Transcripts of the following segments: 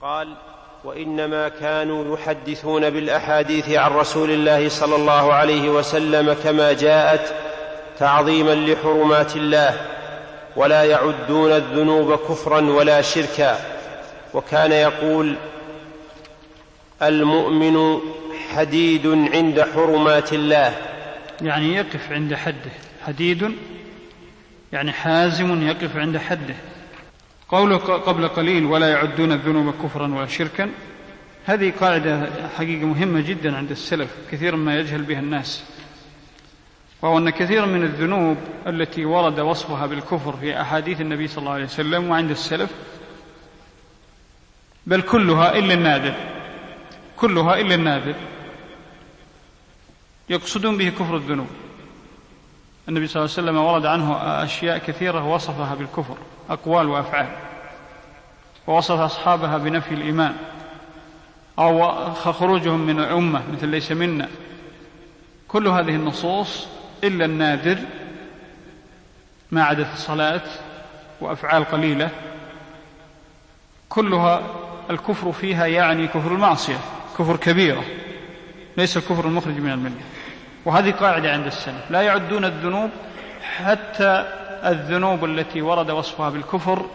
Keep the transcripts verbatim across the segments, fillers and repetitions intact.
قال: وإنما كانوا يحدثون بالأحاديث عن رسول الله صلى الله عليه وسلم كما جاءت تعظيما لحرمات الله، ولا يعدون الذنوب كفرا ولا شركا. وكان يقول: المؤمن حديد عند حرمات الله، يعني يقف عند حده. حديد يعني حازم يقف عند حده. قوله قبل قليل: ولا يعدون الذنوب كفرا ولا شركا، هذه قاعدة حقيقة مهمة جدا عند السلف، كثيرا ما يجهل بها الناس، وهو أن كثيرا من الذنوب التي ورد وصفها بالكفر في أحاديث النبي صلى الله عليه وسلم وعند السلف، بل كلها إلا النادر، كلها إلا النادر يقصدون به كفر الذنوب. النبي صلى الله عليه وسلم ورد عنه أشياء كثيرة وصفها بالكفر، أقوال وأفعال، ووصف أصحابها بنفي الإيمان أو خروجهم من الأمة مثل ليس منا. كل هذه النصوص إلا النادر ما عدا الصلاة وأفعال قليلة كلها الكفر فيها يعني كفر المعصية، كفر كبيرة، ليس الكفر المخرج من الملة. وهذه قاعدة عند السلف، لا يعدون الذنوب حتى الذنوب التي ورد وصفها بالكفر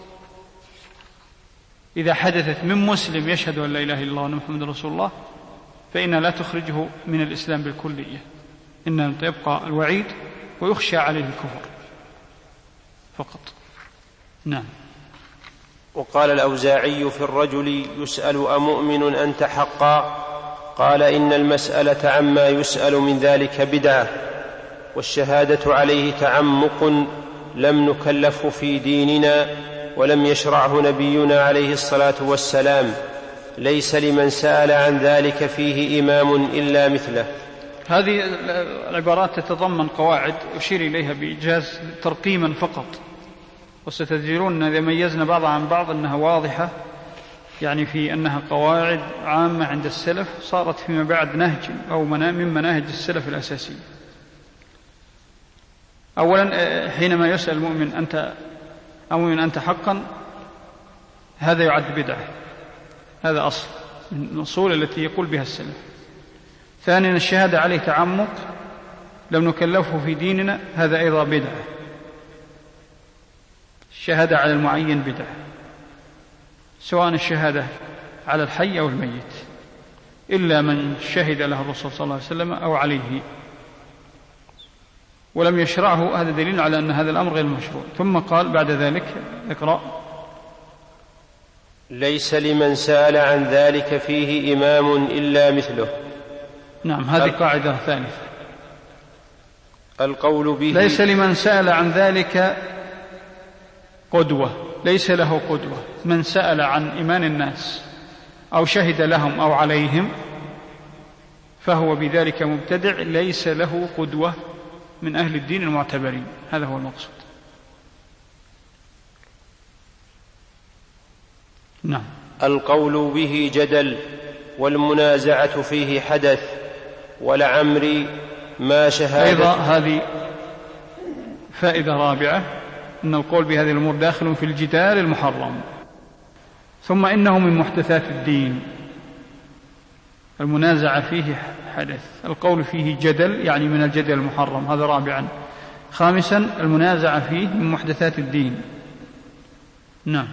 إذا حدثت من مسلم يشهد أن لا إله إلا الله وأن محمد رسول الله فإنها لا تخرجه من الإسلام بالكلية، إنما يبقى الوعيد ويخشى عليه الكفر فقط. نعم. وقال الأوزاعي في الرجل يسأل أمؤمن أنت حقا؟ قال: إن المسألة عما يسأل من ذلك بدعة، والشهادة عليه تعمق لم نكلفه في ديننا ولم يشرعه نبينا عليه الصلاة والسلام، ليس لمن سأل عن ذلك فيه إمام إلا مثله. هذه العبارات تتضمن قواعد أشير إليها بإيجاز ترقيما فقط، وستجدون إذا ميزنا بعضها عن بعض أنها واضحة، يعني في أنها قواعد عامة عند السلف صارت فيما بعد نهج أو من مناهج السلف الأساسية. أولا، حينما يسأل المؤمن أنت أمؤمن أنت حقا، هذا يعد بدعة، هذا أصل من الأصول التي يقول بها السلف. ثانيا، الشهادة عليه تعمق لم نكلفه في ديننا، هذا أيضا بدعة. الشهادة على المعين بدعة، سواء الشهادة على الحي أو الميت، إلا من شهد له الرسول صلى الله عليه وسلم أو عليه ولم يشرعه، هذا دليل على أن هذا الأمر غير مشروع. ثم قال بعد ذلك: اقرأ: ليس لمن سأل عن ذلك فيه إمام إلا مثله. نعم، هذه قاعدة ثالثة. القول به ليس لمن سأل عن ذلك قدوة، ليس له قدوة. من سأل عن إيمان الناس أو شهد لهم أو عليهم فهو بذلك مبتدع، ليس له قدوة من أهل الدين المعتبرين، هذا هو المقصود. نعم. القول به جدل والمنازعة فيه حدث، ولعمري ما شهادة. أيضا هذه فائدة رابعة، أن القول بهذه الأمور داخل في الجدال المحرم. ثم إنه من محدثات الدين، المنازعة فيه حدث، القول فيه جدل يعني من الجدل المحرم، هذا رابعا. خامسا، المنازعة فيه من محدثات الدين. نعم.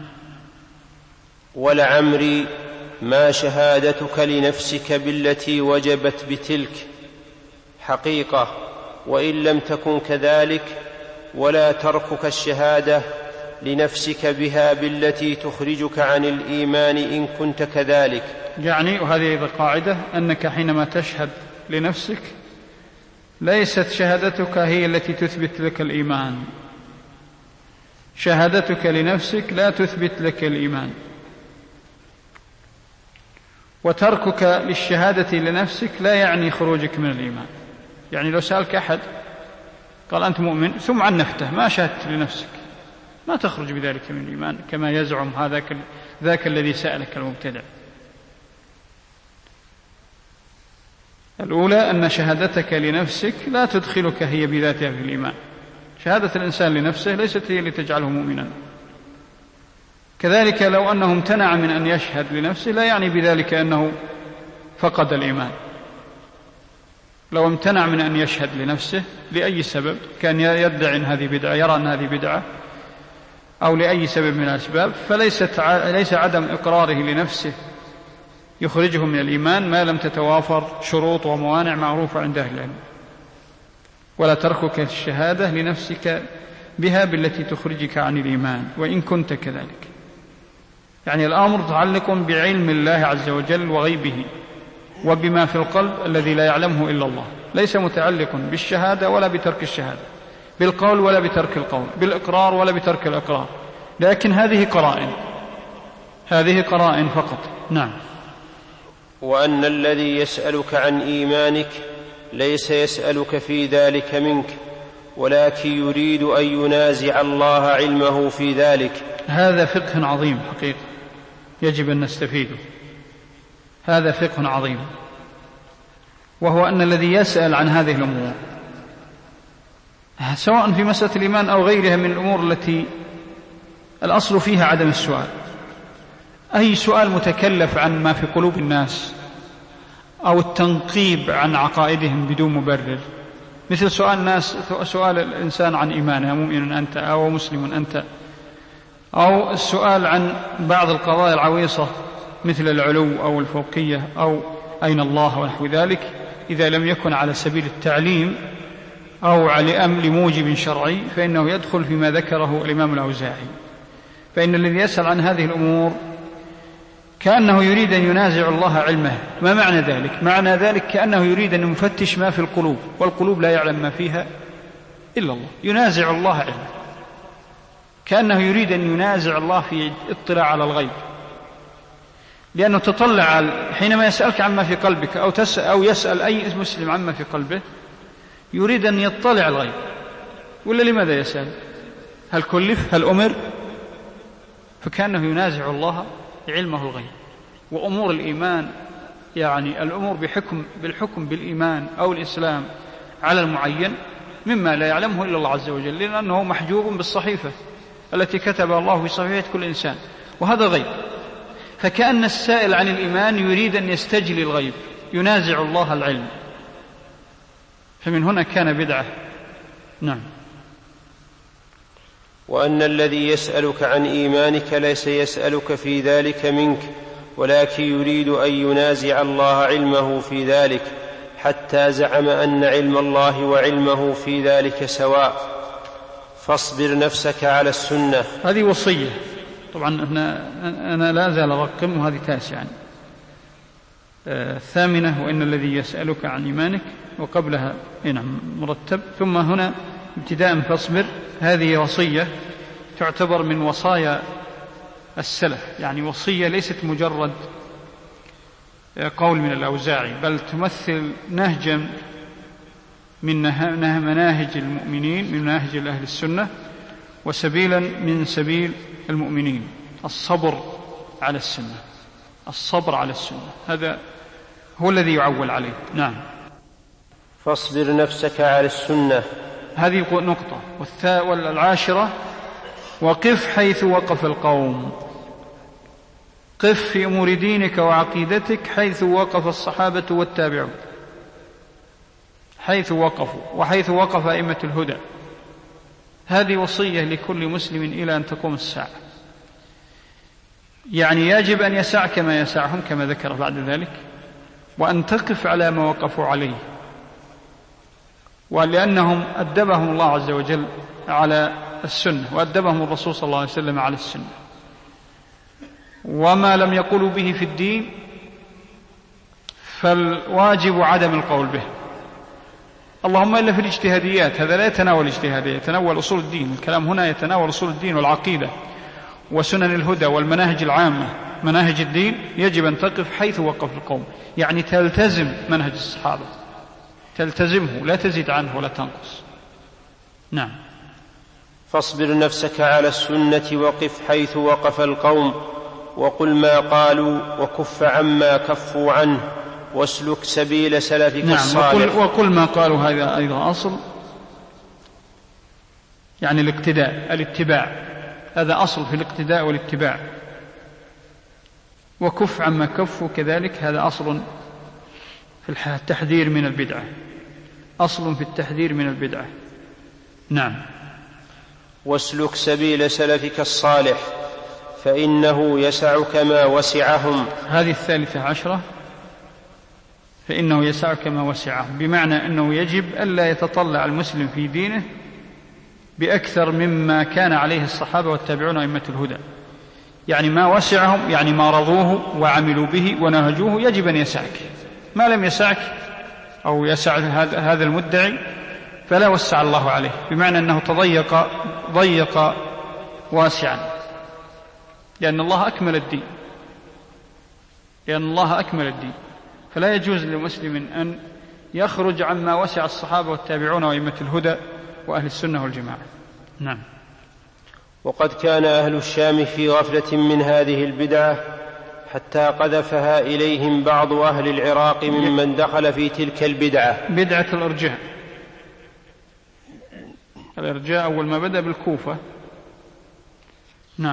ولعمري ما شهادتك لنفسك بالتي وجبت بتلك حقيقة، وإن لم تكن كذلك، ولا تركك الشهادة لنفسك بها بالتي تخرجك عن الإيمان إن كنت كذلك. يعني وهذه أيضا قاعدة، أنك حينما تشهد لنفسك ليست شهادتك هي التي تثبت لك الإيمان، شهادتك لنفسك لا تثبت لك الإيمان، وتركك للشهادة لنفسك لا يعني خروجك من الإيمان. يعني لو سألك أحد قال أنت مؤمن ثم عنفته ما شهدت لنفسك، ما تخرج بذلك من الإيمان كما يزعم هذاك ذاك الذي سألك المبتدع. الأولى أن شهادتك لنفسك لا تدخلك هي بذاتها في الإيمان، شهادة الإنسان لنفسه ليست هي اللي تجعله مؤمنا. كذلك لو أنه امتنع من أن يشهد لنفسه لا يعني بذلك أنه فقد الإيمان. لو امتنع من أن يشهد لنفسه لأي سبب، كان يدعي أن هذه بدعة، يرى أن هذه بدعة، أو لأي سبب من الأسباب، فليست ليس عدم إقراره لنفسه يخرجه من الإيمان ما لم تتوافر شروط وموانع معروفة عند أهل العلم. ولا تركك الشهادة لنفسك بها بالتي تخرجك عن الإيمان وإن كنت كذلك. يعني الأمر متعلق بعلم الله عز وجل وغيبه وبما في القلب الذي لا يعلمه إلا الله، ليس متعلق بالشهادة ولا بترك الشهادة، بالقول ولا بترك القول، بالإقرار ولا بترك الإقرار، لكن هذه قرائن، هذه قرائن فقط. نعم. وأن الذي يسألك عن إيمانك ليس يسألك في ذلك منك، ولكن يريد أن ينازع الله علمه في ذلك. هذا فقه عظيم حقيقة يجب أن نستفيده، هذا فقه عظيم، وهو أن الذي يسأل عن هذه الأمور سواء في مسألة الإيمان أو غيرها من الأمور التي الأصل فيها عدم السؤال، أي سؤال متكلف عن ما في قلوب الناس أو التنقيب عن عقائدهم بدون مبرر، مثل سؤال الناس سؤال الإنسان عن إيمانه، مؤمن أنت أو مسلم أنت، أو السؤال عن بعض القضايا العويصة مثل العلو أو الفوقية أو أين الله ونحو ذلك، إذا لم يكن على سبيل التعليم أو لموجب شرعي فإنه يدخل فيما ذكره الإمام الأوزاعي. فإن الذي يسأل عن هذه الأمور كأنه يريد أن ينازع الله علمه. ما معنى ذلك؟ معنى ذلك كأنه يريد أن يفتش ما في القلوب، والقلوب لا يعلم ما فيها إلا الله، ينازع الله علمه، كأنه يريد أن ينازع الله في اطلاع على الغيب، لأنه تطلع حينما يسألك عما في قلبك أو, تسأل أو يسأل أي مسلم عما في قلبه يريد أن يطلع الغيب، ولا لماذا يسأل؟ هل كلف؟ هل أمر؟ فكأنه ينازع الله علمه الغيب. وأمور الإيمان يعني الأمور بحكم بالحكم بالإيمان أو الإسلام على المعين مما لا يعلمه إلا الله عز وجل، لأنه محجوب بالصحيفة التي كتبها الله في صحيفة كل إنسان، وهذا غيب. فكأن السائل عن الإيمان يريد أن يستجلي الغيب، ينازع الله العلم، فمن هنا كان بدعة. نعم. وأن الذي يسألك عن إيمانك ليس يسألك في ذلك منك، ولكن يريد أن ينازع الله علمه في ذلك، حتى زعم أن علم الله وعلمه في ذلك سواء، فاصبر نفسك على السنة. هذه وصية طبعا، أنا لا أزال أرقم، وهذه تاسعا. الثامنة وإن الذي يسألك عن إيمانك، وقبلها نعم مرتب، ثم هنا ابتداء فاصبر. هذه وصية تعتبر من وصايا السلف، يعني وصية ليست مجرد قول من الأوزاعي، بل تمثل نهجا من مناهج المؤمنين، من مناهج أهل السنة، وسبيلا من سبيل المؤمنين، الصبر على السنة، الصبر على السنة، هذا هو الذي يعول عليه. نعم. فاصبر نفسك على السنة، هذه نقطة. والعاشرة وقف حيث وقف القوم، قف في أمور دينك وعقيدتك حيث وقف الصحابة والتابعون، حيث وقفوا وحيث وقف أئمة الهدى. هذه وصية لكل مسلم إلى أن تقوم الساعة، يعني يجب أن يسعك ما يسعهم كما ذكر بعد ذلك، وأن تقف على ما وقفوا عليه، ولأنهم أدبهم الله عز وجل على السنة، وأدبهم الرسول صلى الله عليه وسلم على السنة، وما لم يقولوا به في الدين فالواجب عدم القول به، اللهم إلا في الاجتهاديات، هذا لا يتناول الاجتهادية، يتناول أصول الدين. الكلام هنا يتناول أصول الدين والعقيدة وسنن الهدى والمناهج العامة، مناهج الدين يجب أن تقف حيث وقف القوم، يعني تلتزم منهج الصحابة، تلتزمه، لا تزيد عنه ولا تنقص. نعم. فاصبر نفسك على السنة وقف حيث وقف القوم، وقل ما قالوا وكف عما كفوا عنه، واسلك سبيل سلفك نعم. الصالح. وقل, وقل ما قالوا، هذا أيضا أصل، يعني الاقتداء، الاتباع، هذا أصل في الاقتداء والاتباع. وكف عما كف كذلك، هذا أصل في التحذير من البدعة، أصل في التحذير من البدعة. نعم. واسلك سبيل سلفك الصالح فإنه يسعك ما وسعهم. هذه الثالثة عشرة، فإنه يسعك ما وسعهم، بمعنى أنه يجب ألا يتطلع المسلم في دينه بأكثر مما كان عليه الصحابة والتابعون وأئمة الهدى. يعني ما وسعهم يعني ما رضوه وعملوا به ونهجوه يجب أن يسعك. ما لم يسعك أو يسع هذا المدعي فلا وسع الله عليه، بمعنى أنه تضيق ضيق واسعا، لأن الله أكمل الدين، لأن الله أكمل الدين، فلا يجوز لمسلم أن يخرج عما وسع الصحابة والتابعون وأئمة الهدى وأهل السنة والجماعة. نعم. وقد كان أهل الشام في غفلة من هذه البدعة حتى قذفها إليهم بعض أهل العراق ممن دخل في تلك البدعة. بدعة الإرجاء. الإرجاء أول ما بدأ بالكوفة. نعم.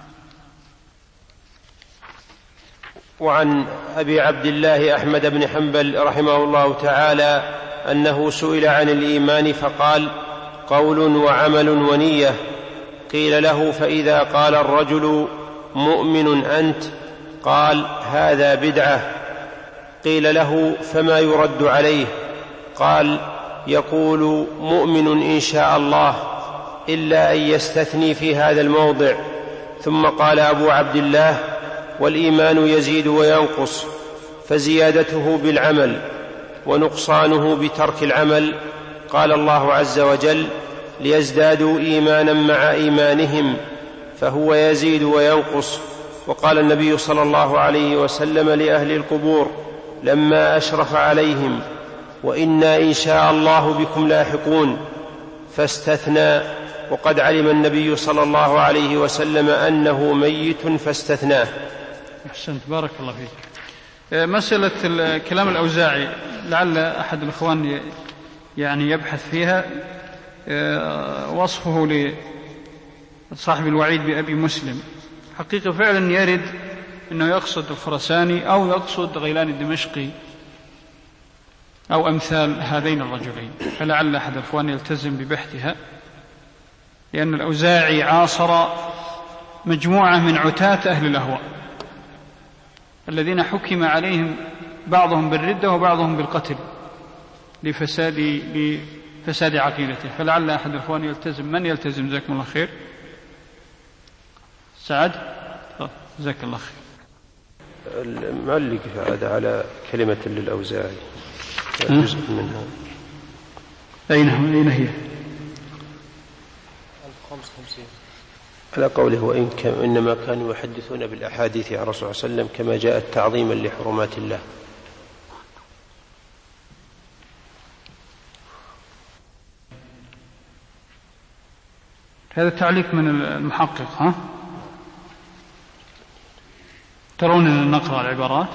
وعن أبي عبد الله أحمد بن حنبل رحمه الله تعالى أنه سئل عن الإيمان فقال: قول وعمل ونية. قيل له: فإذا قال الرجل مؤمن أنت؟ قال: هذا بدعة. قيل له: فما يرد عليه؟ قال: يقول مؤمن إن شاء الله، إلا أن يستثني في هذا الموضع. ثم قال أبو عبد الله: والإيمان يزيد وينقص، فزيادته بالعمل ونقصانه بترك العمل. قال الله عز وجل: ليزدادوا إيمانا مع إيمانهم، فهو يزيد وينقص. وقال النبي صلى الله عليه وسلم لأهل القبور لما أشرف عليهم: وإنا إن شاء الله بكم لاحقون، فاستثنى. وقد علم النبي صلى الله عليه وسلم أنه ميت فاستثناه. أحسنت، بارك الله فيك. مسألة كلام الأوزاعي لعل أحد الإخوان يعني يبحث فيها، وصفه لصاحب الوعيد بأبي مسلم، حقيقة فعلا يرد أنه يقصد الخرساني أو يقصد غيلان الدمشقي أو أمثال هذين الرجلين، فلعل أحد الإخوان يلتزم ببحثها، لأن الأوزاعي عاصر مجموعة من عتاة أهل الأهواء الذين حكم عليهم بعضهم بالردة وبعضهم بالقتل لفساد لفساد عقيدته، فلعل أحد الإخوان يلتزم. من يلتزم؟ جزاكم الله خير. سعد، جزاك الله خير. المعلق هذا على كلمة للأوزاعي جزء منها. أين أين هي؟ على قوله: وإن كان إنما كانوا يحدثون بالأحاديث عن الرسول صلى الله عليه وسلم كما جاءت تعظيما لحرمات الله. هذا تعليق من المحقق. ها ترون أن نقرأ العبارات؟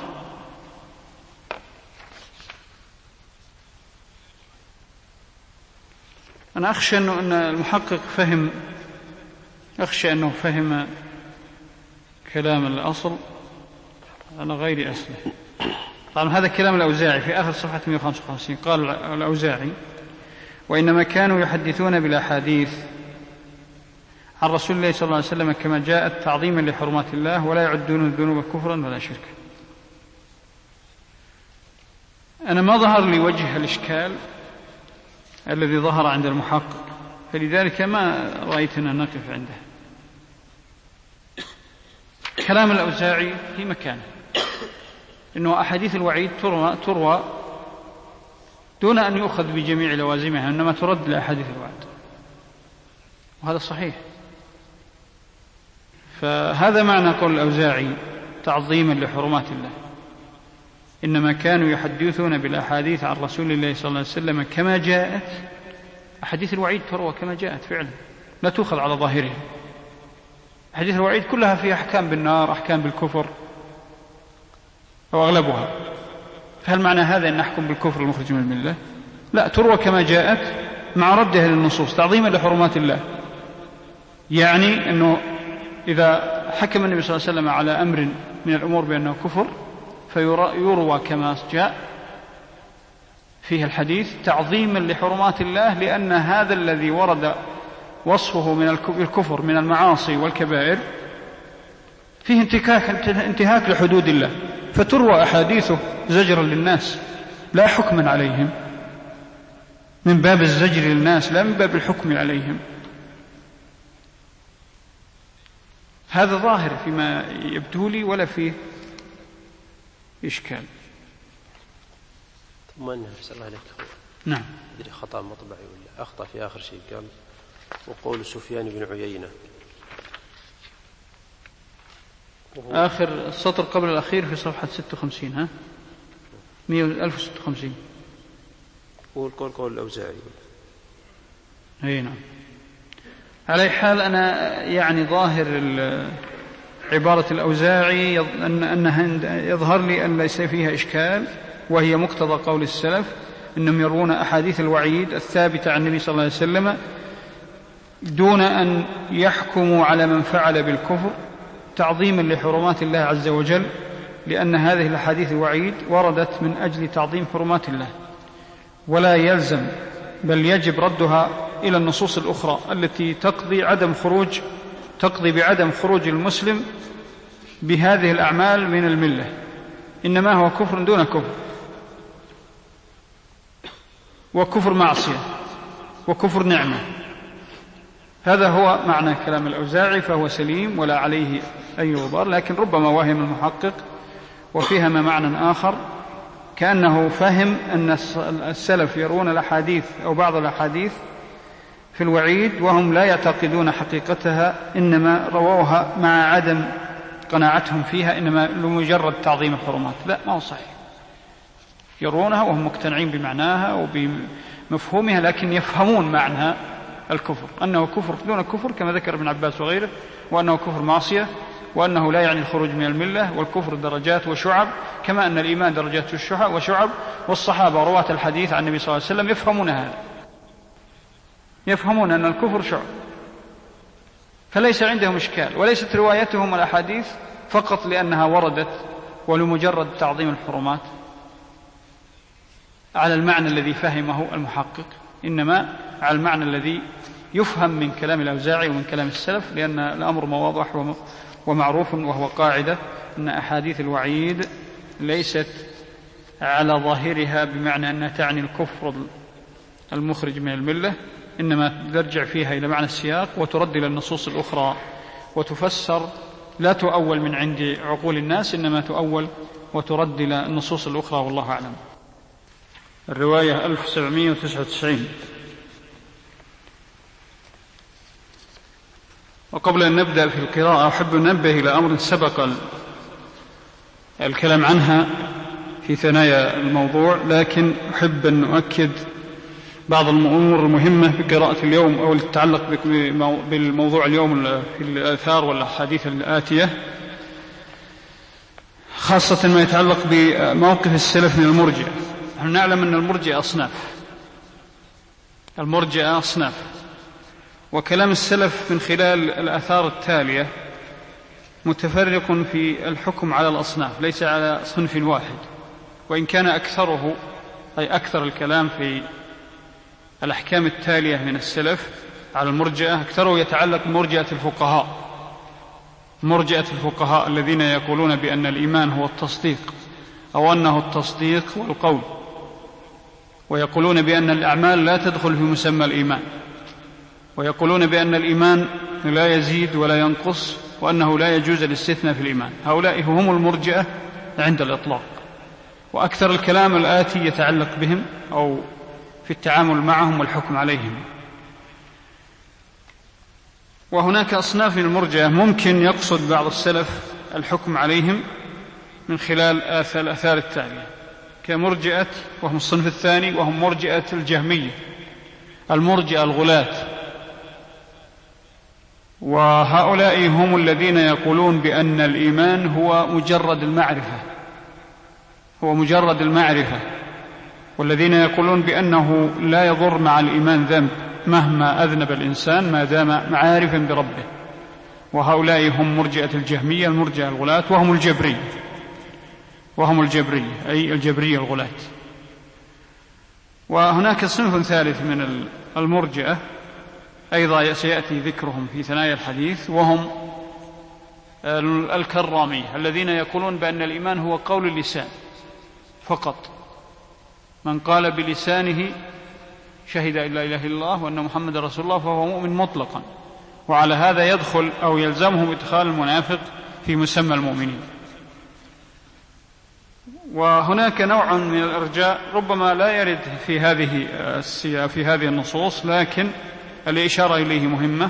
أنا أخشى أن المحقق فهم أخشى أنه فهم كلام الأصل على غير أصله. طبعا هذا كلام الأوزاعي في آخر صفحة مئة وخمسة وخمسين. قال الأوزاعي: وإنما كانوا يحدثون بالأحاديث عن رسول الله صلى الله عليه وسلم كما جاءت تعظيما لحرمات الله، ولا يعدون الذنوب كفرا ولا شركا. أنا ما ظهر لي وجه الإشكال الذي ظهر عند المحقق، فلذلك ما رأيتنا نقف عنده. كلام الأوزاعي في مكانه، إنه أحاديث الوعيد تروى, تروى دون أن يؤخذ بجميع لوازمها، إنما ترد لأحاديث الوعد، وهذا صحيح. فهذا معنى قول الأوزاعي تعظيما لحرمات الله. إنما كانوا يحدثون بالأحاديث عن رسول الله صلى الله عليه وسلم كما جاءت. أحاديث الوعيد تروى كما جاءت فعلا، لا تؤخذ على ظاهرها. أحاديث الوعيد كلها فيها أحكام بالنار، أحكام بالكفر، أو أغلبها. فهل معنى هذا أن نحكم بالكفر المخرج من الملة؟ لا، تروى كما جاءت مع ردها للنصوص تعظيما لحرمات الله. يعني أنه إذا حكم النبي صلى الله عليه وسلم على أمر من الأمور بأنه كفر فيروى كما جاء فيه الحديث تعظيما لحرمات الله، لأن هذا الذي ورد وصفه من الكفر من المعاصي والكبائر فيه انتهاك, انتهاك لحدود الله، فتروى أحاديثه زجرا للناس لا حكما عليهم، من باب الزجر للناس لا من باب الحكم عليهم. هذا ظاهر فيما يبدو لي ولا فيه إشكال. ثم أنه صلى الله عليه نعم أدري خطأ مطبعي ولا أخطأ في آخر شيء قال وقول سفيان بن عيينة آخر السطر قبل الأخير في صفحة ستة وخمسين ها مئة ألف وستة وخمسين هو القول قول الأوزاعي. أي نعم. على حال أنا يعني ظاهر عبارة الأوزاعي أنها يظهر لي أن ليس فيها إشكال، وهي مقتضى قول السلف إنهم يرون أحاديث الوعيد الثابتة عن النبي صلى الله عليه وسلم دون أن يحكموا على من فعل بالكفر تعظيما لحرمات الله عز وجل، لأن هذه الأحاديث الوعيد وردت من أجل تعظيم حرمات الله، ولا يلزم بل يجب ردها إلى النصوص الأخرى التي تقضي عدم خروج تقضي بعدم خروج المسلم بهذه الأعمال من الملة، إنما هو كفر دون كفر، وكفر معصية وكفر نعمة. هذا هو معنى كلام الأوزاعي، فهو سليم ولا عليه أي غبار، لكن ربما وهم المحقق وفهم معنى آخر، كأنه فهم أن السلف يرون الأحاديث أو بعض الأحاديث في الوعيد وهم لا يعتقدون حقيقتها، إنما رووها مع عدم قناعتهم فيها، إنما لمجرد تعظيم الحرمات. لا، ما هو صحيح، يرونها وهم مقتنعين بمعناها وبمفهومها، لكن يفهمون معنى الكفر أنه كفر دون كفر كما ذكر ابن عباس وغيره، وأنه كفر معصية، وأنه لا يعني الخروج من الملة، والكفر درجات وشعب، كما أن الإيمان درجات وشعب. والصحابة رواة الحديث عن النبي صلى الله عليه وسلم يفهمون هذا، يفهمون أن الكفر شعب، فليس عندهم إشكال، وليست روايتهم الأحاديث فقط لأنها وردت ولمجرد تعظيم الحرمات على المعنى الذي فهمه المحقق، إنما على المعنى الذي يفهم من كلام الأوزاعي ومن كلام السلف، لأن الأمر واضح ومعروف، وهو قاعدة أن أحاديث الوعيد ليست على ظاهرها بمعنى أنها تعني الكفر المخرج من الملة، إنما ترجع فيها إلى معنى السياق وترد إلى النصوص الأخرى وتفسر، لا تؤول من عند عقول الناس، إنما تؤول وترد إلى النصوص الأخرى، والله أعلم. الرواية ألف وسبعمائة وتسعة وتسعين. وقبل أن نبدأ في القراءة أحب أن ننبه إلى أمر سبق الكلام عنها في ثنايا الموضوع، لكن أحب أن نؤكد بعض الأمور المهمة في قراءة اليوم أو تتعلق بالموضوع اليوم في الآثار والأحاديث الآتية، خاصة ما يتعلق بموقف السلف من المرجئة. نحن نعلم أن المرجئة أصناف، المرجئة أصناف، وكلام السلف من خلال الآثار التالية متفرق في الحكم على الأصناف، ليس على صنف واحد، وإن كان أكثره أي أكثر الكلام في الأحكام التالية من السلف على المرجئة أكثره يتعلق بمرجئة الفقهاء، مرجئة الفقهاء الذين يقولون بأن الإيمان هو التصديق أو أنه التصديق والقول، ويقولون بأن الأعمال لا تدخل في مسمى الإيمان، ويقولون بأن الإيمان لا يزيد ولا ينقص، وأنه لا يجوز الاستثناء في الإيمان. هؤلاء هم المرجئة عند الإطلاق، وأكثر الكلام الآتي يتعلق بهم أو في التعامل معهم والحكم عليهم. وهناك أصناف من المرجئة ممكن يقصد بعض السلف الحكم عليهم من خلال الآثار التالية، كمرجئة، وهم الصنف الثاني، وهم مرجئة الجهمية، المرجئة الغلاة، وهؤلاء هم الذين يقولون بأن الإيمان هو مجرد المعرفة، هو مجرد المعرفة والذين يقولون بأنه لا يضر مع الإيمان ذنب مهما أذنب الإنسان ما دام عارفا بربه، وهؤلاء هم مرجئة الجهمية المرجئة الغلاة، وهم الجبرية وهم الجبرية أي الجبرية الغلاة. وهناك صنف ثالث من المرجئة أيضا سيأتي ذكرهم في ثنايا الحديث، وهم الكرامية الذين يقولون بأن الإيمان هو قول اللسان فقط، من قال بلسانه شهد أن لا إله إلا الله وأن محمد رسول الله فهو مؤمن مطلقا، وعلى هذا يدخل أو يلزمهم إدخال المنافق في مسمى المؤمنين. وهناك نوع من الإرجاء ربما لا يرد في هذه في هذه النصوص، لكن الإشارة إليه مهمة،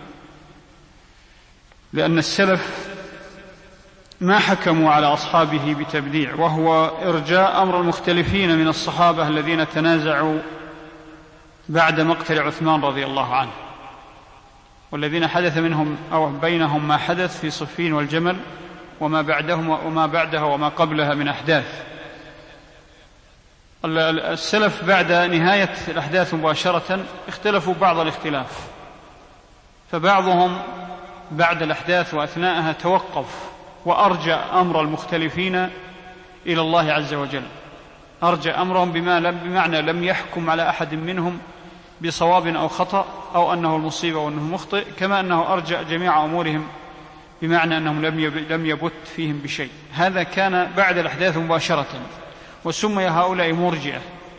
لأن السلف ما حكموا على أصحابه بتبديع، وهو إرجاء أمر المختلفين من الصحابة الذين تنازعوا بعد مقتل عثمان رضي الله عنه، والذين حدث منهم أو بينهم ما حدث في صفين والجمل وما بعدهم وما بعدها وما قبلها من أحداث. السلف بعد نهاية الأحداث مباشرة اختلفوا بعض الاختلاف، فبعضهم بعد الأحداث وأثناءها توقف وأرجع أمر المختلفين إلى الله عز وجل، أرجع أمرهم بما لم بمعنى لم يحكم على أحد منهم بصواب أو خطأ أو أنه المصيبة وأنه مخطئ، كما أنه أرجع جميع أمورهم بمعنى أنهم لم يبت فيهم بشيء. هذا كان بعد الأحداث مباشرة، وسمي هؤلاء مرجئة.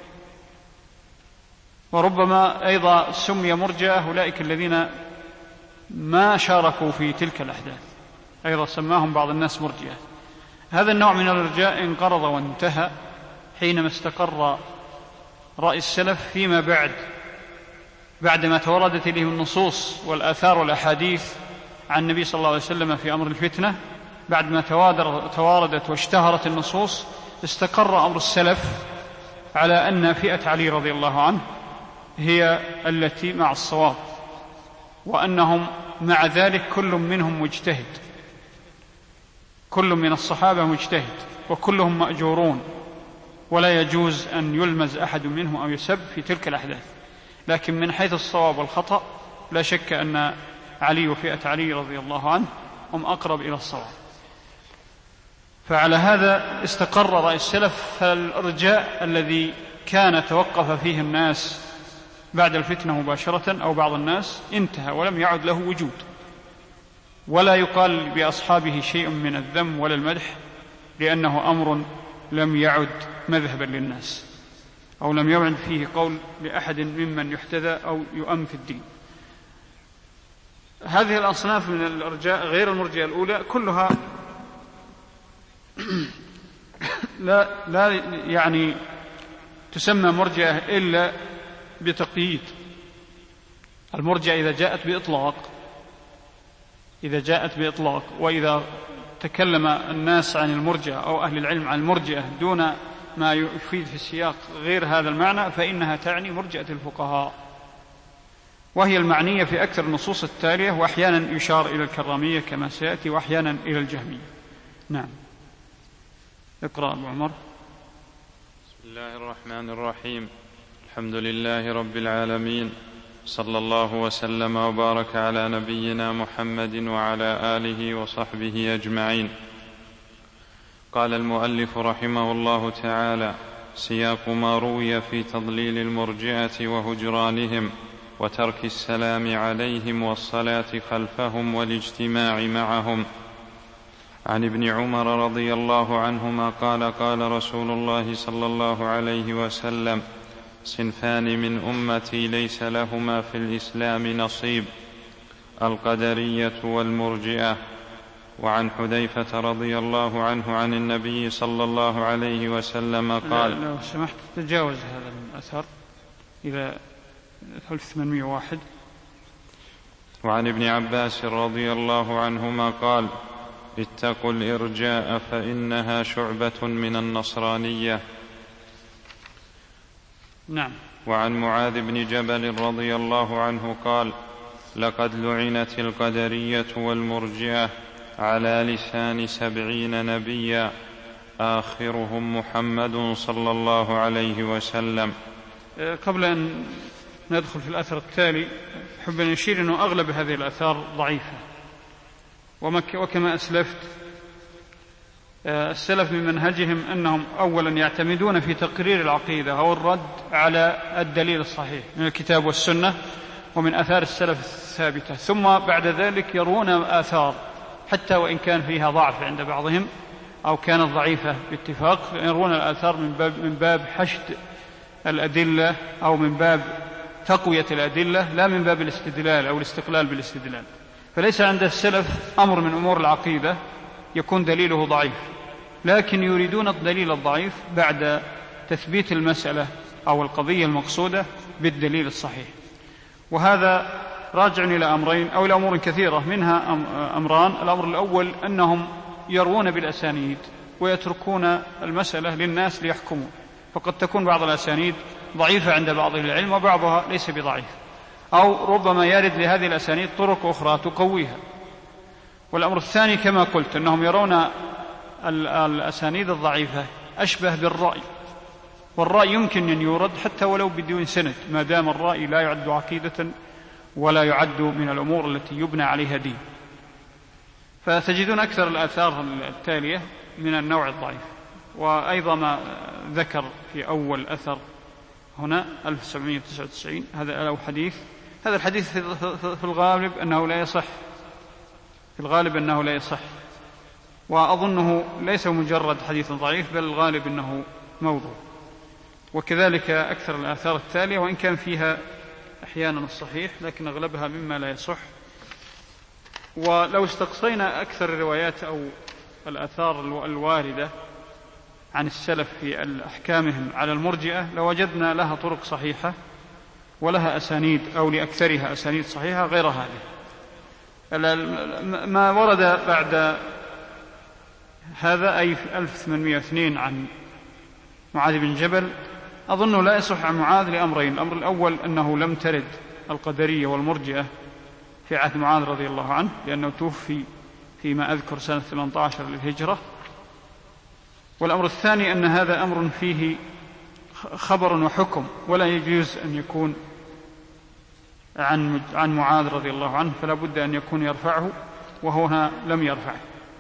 وربما أيضا سمي مرجئة أولئك الذين ما شاركوا في تلك الأحداث، أيضا سماهم بعض الناس مرجئة. هذا النوع من الإرجاء انقرض وانتهى حينما استقر رأي السلف فيما بعد، بعدما توردت إليهم النصوص والآثار والأحاديث عن النبي صلى الله عليه وسلم في أمر الفتنة، بعدما تواردت واشتهرت النصوص استقر أمر السلف على أن فئة علي رضي الله عنه هي التي مع الصواب، وأنهم مع ذلك كل منهم مجتهد، كل من الصحابة مجتهد وكلهم مأجورون، ولا يجوز أن يلمز أحد منهم أو يسب في تلك الأحداث. لكن من حيث الصواب والخطأ لا شك أن علي وفئة علي رضي الله عنه هم أقرب إلى الصواب. فعلى هذا استقر رأي السلف، فالإرجاء الذي كان توقف فيه الناس بعد الفتنة مباشرة أو بعض الناس انتهى ولم يعد له وجود، ولا يقال بأصحابه شيء من الذم ولا المدح، لأنه أمر لم يعد مذهبا للناس، أو لم يعد فيه قول لأحد ممن يحتذى أو يؤم في الدين. هذه الأصناف من الإرجاء غير المرجئة الأولى كلها لا, لا يعني تسمى مرجئة إلا بتقييد. المرجئة إذا جاءت بإطلاق إذا جاءت بإطلاق وإذا تكلم الناس عن المرجئة أو أهل العلم عن المرجئة دون ما يفيد في السياق غير هذا المعنى، فإنها تعني مرجئة الفقهاء، وهي المعنية في أكثر النصوص التالية، وأحيانا يشار إلى الكرامية كما سيأتي، وأحيانا إلى الجهمية. نعم، اقرأ أبو عمر. بسم الله الرحمن الرحيم. الحمد لله رب العالمين، صلى الله وسلم وبارك على نبينا محمد وعلى آله وصحبه أجمعين. قال المؤلف رحمه الله تعالى: سياق ما روي في تضليل المرجئة وهجرانهم وترك السلام عليهم والصلاة خلفهم والاجتماع معهم. عن ابن عمر رضي الله عنهما قال: قال رسول الله صلى الله عليه وسلم: صنفان من أمتي ليس لهما في الإسلام نصيب، القدرية والمرجئة. وعن حذيفة رضي الله عنه عن النبي صلى الله عليه وسلم قال: لو سمحت تجاوز هذا الأثر إلى ألف وثمانمائة وواحد. وعن ابن عباس رضي الله عنهما قال: اتقوا الإرجاء فإنها شعبة من النصرانية. نعم. وعن معاذ بن جبل رضي الله عنه قال: لقد لعنت القدرية والمرجئة على لسان سبعين نبيا، آخرهم محمد صلى الله عليه وسلم. قبل أن ندخل في الأثر التالي أحب أن نشير أنه أغلب هذه الآثار ضعيفة، وكما أسلفت السلف من منهجهم أنهم أولا يعتمدون في تقرير العقيدة أو الرد على الدليل الصحيح من الكتاب والسنة ومن آثار السلف الثابتة، ثم بعد ذلك يرون آثار حتى وإن كان فيها ضعف عند بعضهم أو كانت ضعيفة باتفاق، يرون الآثار من باب, من باب حشد الأدلة أو من باب تقوية الأدلة، لا من باب الاستدلال أو الاستقلال بالاستدلال. فليس عند السلف أمر من أمور العقيدة يكون دليله ضعيف، لكن يريدون الدليل الضعيف بعد تثبيت المسألة أو القضية المقصودة بالدليل الصحيح. وهذا راجع إلى أمرين أو إلى أمور كثيرة، منها أمران. الأمر الأول أنهم يروون بالأسانيد ويتركون المسألة للناس ليحكموا، فقد تكون بعض الأسانيد ضعيفة عند بعض العلم وبعضها ليس بضعيف، أو ربما يرد لهذه الأسانيد طرق أخرى تقويها. والأمر الثاني كما قلت أنهم يرون الأسانيد الضعيفة أشبه بالرأي، والرأي يمكن أن يورد حتى ولو بدون سند، ما دام الرأي لا يعد عقيدة ولا يعد من الأمور التي يبنى عليها دين. فتجدون أكثر الآثار التالية من النوع الضعيف. وأيضا ما ذكر في أول أثر هنا ألف وسبعمائة وتسعة وتسعين هذا أو حديث هذا الحديث في الغالب أنه لا يصح في الغالب أنه لا يصح وأظنه ليس مجرد حديث ضعيف، بل الغالب أنه موضوع. وكذلك أكثر الآثار التالية وإن كان فيها أحيانا الصحيح لكن أغلبها مما لا يصح. ولو استقصينا أكثر الروايات أو الآثار الواردة عن السلف في أحكامهم على المرجئة لوجدنا لها طرق صحيحة ولها أسانيد أو لأكثرها أسانيد صحيحة غير هذه. ما ورد بعد هذا أي في ألف وثمانمائة واثنين عن معاذ بن جبل أظنه لا يصح عن معاذ لأمرين. الأمر الأول أنه لم ترد القدرية والمرجئة في عهد معاذ رضي الله عنه، لأنه توفي فيما أذكر سنة ثمانية عشر للهجرة. والأمر الثاني أن هذا أمر فيه خبر وحكم ولا يجوز أن يكون عن عن معاذ رضي الله عنه، فلا بد أن يكون يرفعه، وهو هنا لم يرفعه،